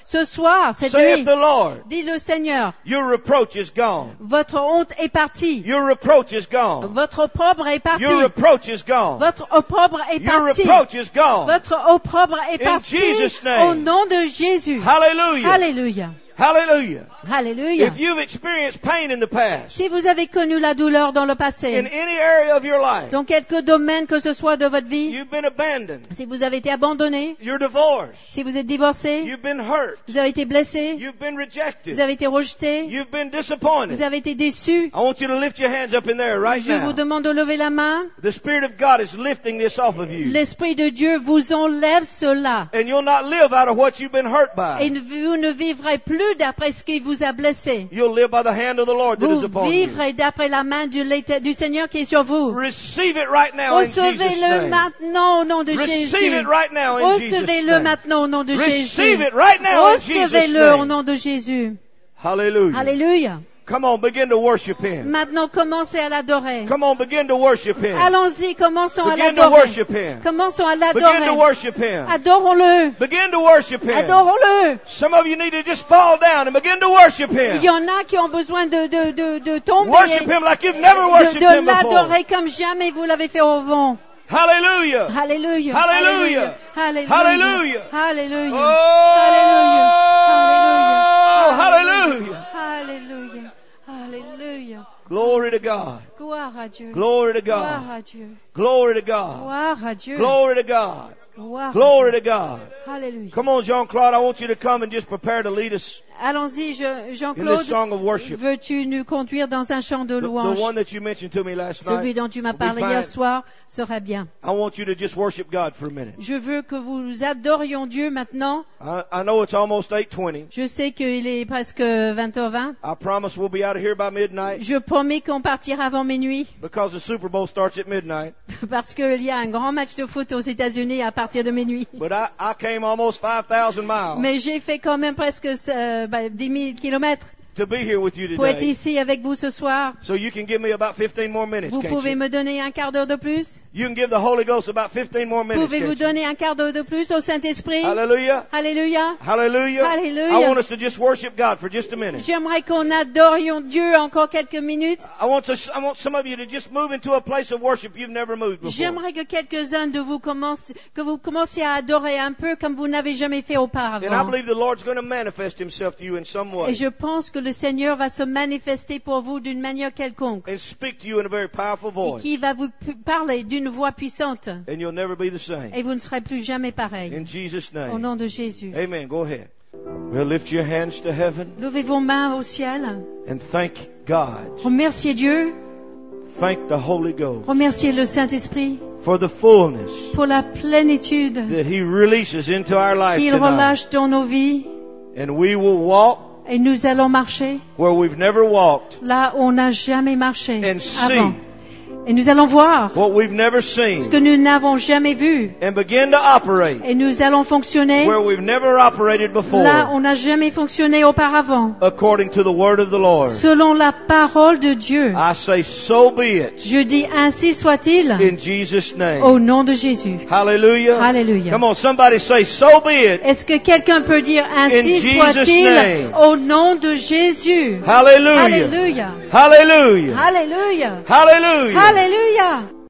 Ce soir, cette saith nuit, the Lord, dit le Seigneur, your reproach is gone. votre honte est partie. Your reproach is gone. Votre opprobre est parti. Your reproach is gone. Votre opprobre est Your parti. reproach is gone. Votre opprobre est In parti Jesus' name. au nom de Jésus. Hallelujah. Alléluia. Hallelujah. Alléluia. If you've experienced pain in the past, Si vous avez connu la douleur dans le in passé, any area of your life, dans quelque domaine que ce soit de votre vie, you've been abandoned, si vous avez été abandonné, you're divorced, si vous êtes divorcé, you've been hurt, vous avez été blessé, you've been rejected, vous avez été rejeté, you've been vous disappointed. avez été déçu, I want you to lift your hands up in there right je vous now. demande de lever la main. The Spirit of God is lifting this off of you. L'Esprit de Dieu vous enlève cela. And you'll not live out of what you've been hurt by. Et vous ne vivrez plus d'après ce qui vous a blessé. You'll live by the hand of the Lord that is Vous upon you. vivrez d'après la main du, du Seigneur qui est sur vous. Receive it right now in Jesus' Recevez-le name. maintenant au nom de Receive Jésus. it right now in Jesus' Recevez-le name. maintenant au nom de Jésus. Receive it right now in Jesus' Recevez-le au name. nom de Jésus. Hallelujah. Alléluia. Come on, begin to worship Him. Maintenant, commencez à l'adorer. Come on, begin to worship Him. Allons-y, commençons à Begin to l'adorer. worship Him. Commençons à Begin to l'adorer. worship Him. Adorons-le. Begin to worship Him. Adorons-le. Some of you need to just fall down and begin to worship Il y Him. en a qui ont besoin de, de, de, de tomber, Worship Him like you've never de, worshipped de Him before. l'adorer comme jamais vous l'avez fait au vent. Hallelujah. Alléluia. Hallelujah. Alléluia. Hallelujah. Alléluia. Oh, Alléluia. hallelujah. Alléluia. Alléluia. Glory to God. Gloire à Dieu. Glory to Gloire God. à Dieu. Glory to God. Gloire à Dieu. Glory to God. Gloire. Glory to God. Alléluia. Come on, Jean-Claude, I want you to come and just prepare to lead us Allons-y, Je- in this Jean-Claude. song of worship. Veux-tu nous conduire dans un chant de The, the louange? one that you mentioned to me last Celui night. dont tu m'as will be parlé fine. hier soir serait bien. I want you to just worship God for a minute. Je veux que vous adorions Dieu maintenant. I, I know it's almost eight twenty. Je sais qu'il est presque vingt heures vingt. I promise we'll be out of here by midnight Je promets qu'on partira avant minuit because the Super Bowl starts at midnight. parce qu'il y a un grand match de foot aux États-Unis à partir de minuit. But I, I came almost five thousand miles Mais j'ai fait quand même presque euh, bah, dix mille kilomètres to be here with you pour être today. ici avec vous ce soir. So you can give me about fifteen more minutes, Vous can't pouvez you? me donner un quart d'heure de plus? You can give the Holy Ghost about fifteen more minutes, Pouvez-vous can't you? donner un quart d'heure de plus au Saint-Esprit? Hallelujah. Alléluia. Hallelujah. Hallelujah. I want us to just worship God for just a minute. J'aimerais qu'on adorions Dieu encore quelques minutes. I want to, I want some of you to just move into a place of worship you've never moved before. J'aimerais que quelques-uns de vous commencent, que vous commenciez à adorer un peu comme vous n'avez jamais fait And I auparavant. believe the Lord's going to manifest Himself to you in some way Et je pense que le Seigneur va se manifester pour vous d'une manière quelconque. and speak to you in a very powerful Et voice. qui va vous pu- parler d'une voix puissante. And you'll never be the same. Et vous ne serez plus jamais pareil. In Jesus' Au name. nom de Jésus. Amen. Go ahead. Well, lift your hands to heaven Levez vos mains au ciel. and thank God. Remerciez Dieu. Thank the Holy Ghost Remerciez le Saint-Esprit for the fullness pour la plénitude that He releases into our life qu'il tonight. relâche dans nos vies. And we will walk Et nous allons marcher where we've never walked là où on n'a jamais marché and see avant. Et nous allons voir what we've never seen ce que nous n'avons jamais vu. and begin to operate Et nous allons fonctionner where we've never operated before là où on n'a jamais fonctionné auparavant. according to the word of the Lord. Selon la parole de Dieu. I say, so be it Je dis ainsi soit-il in Jesus' name. au nom de Jésus. Hallelujah. Alléluia. Come on, somebody say, so be it. Est-ce que quelqu'un peut dire ainsi In Jesus' soit-il name. au nom de Jésus? Hallelujah. Alléluia. Hallelujah. Alléluia. Hallelujah. Alléluia.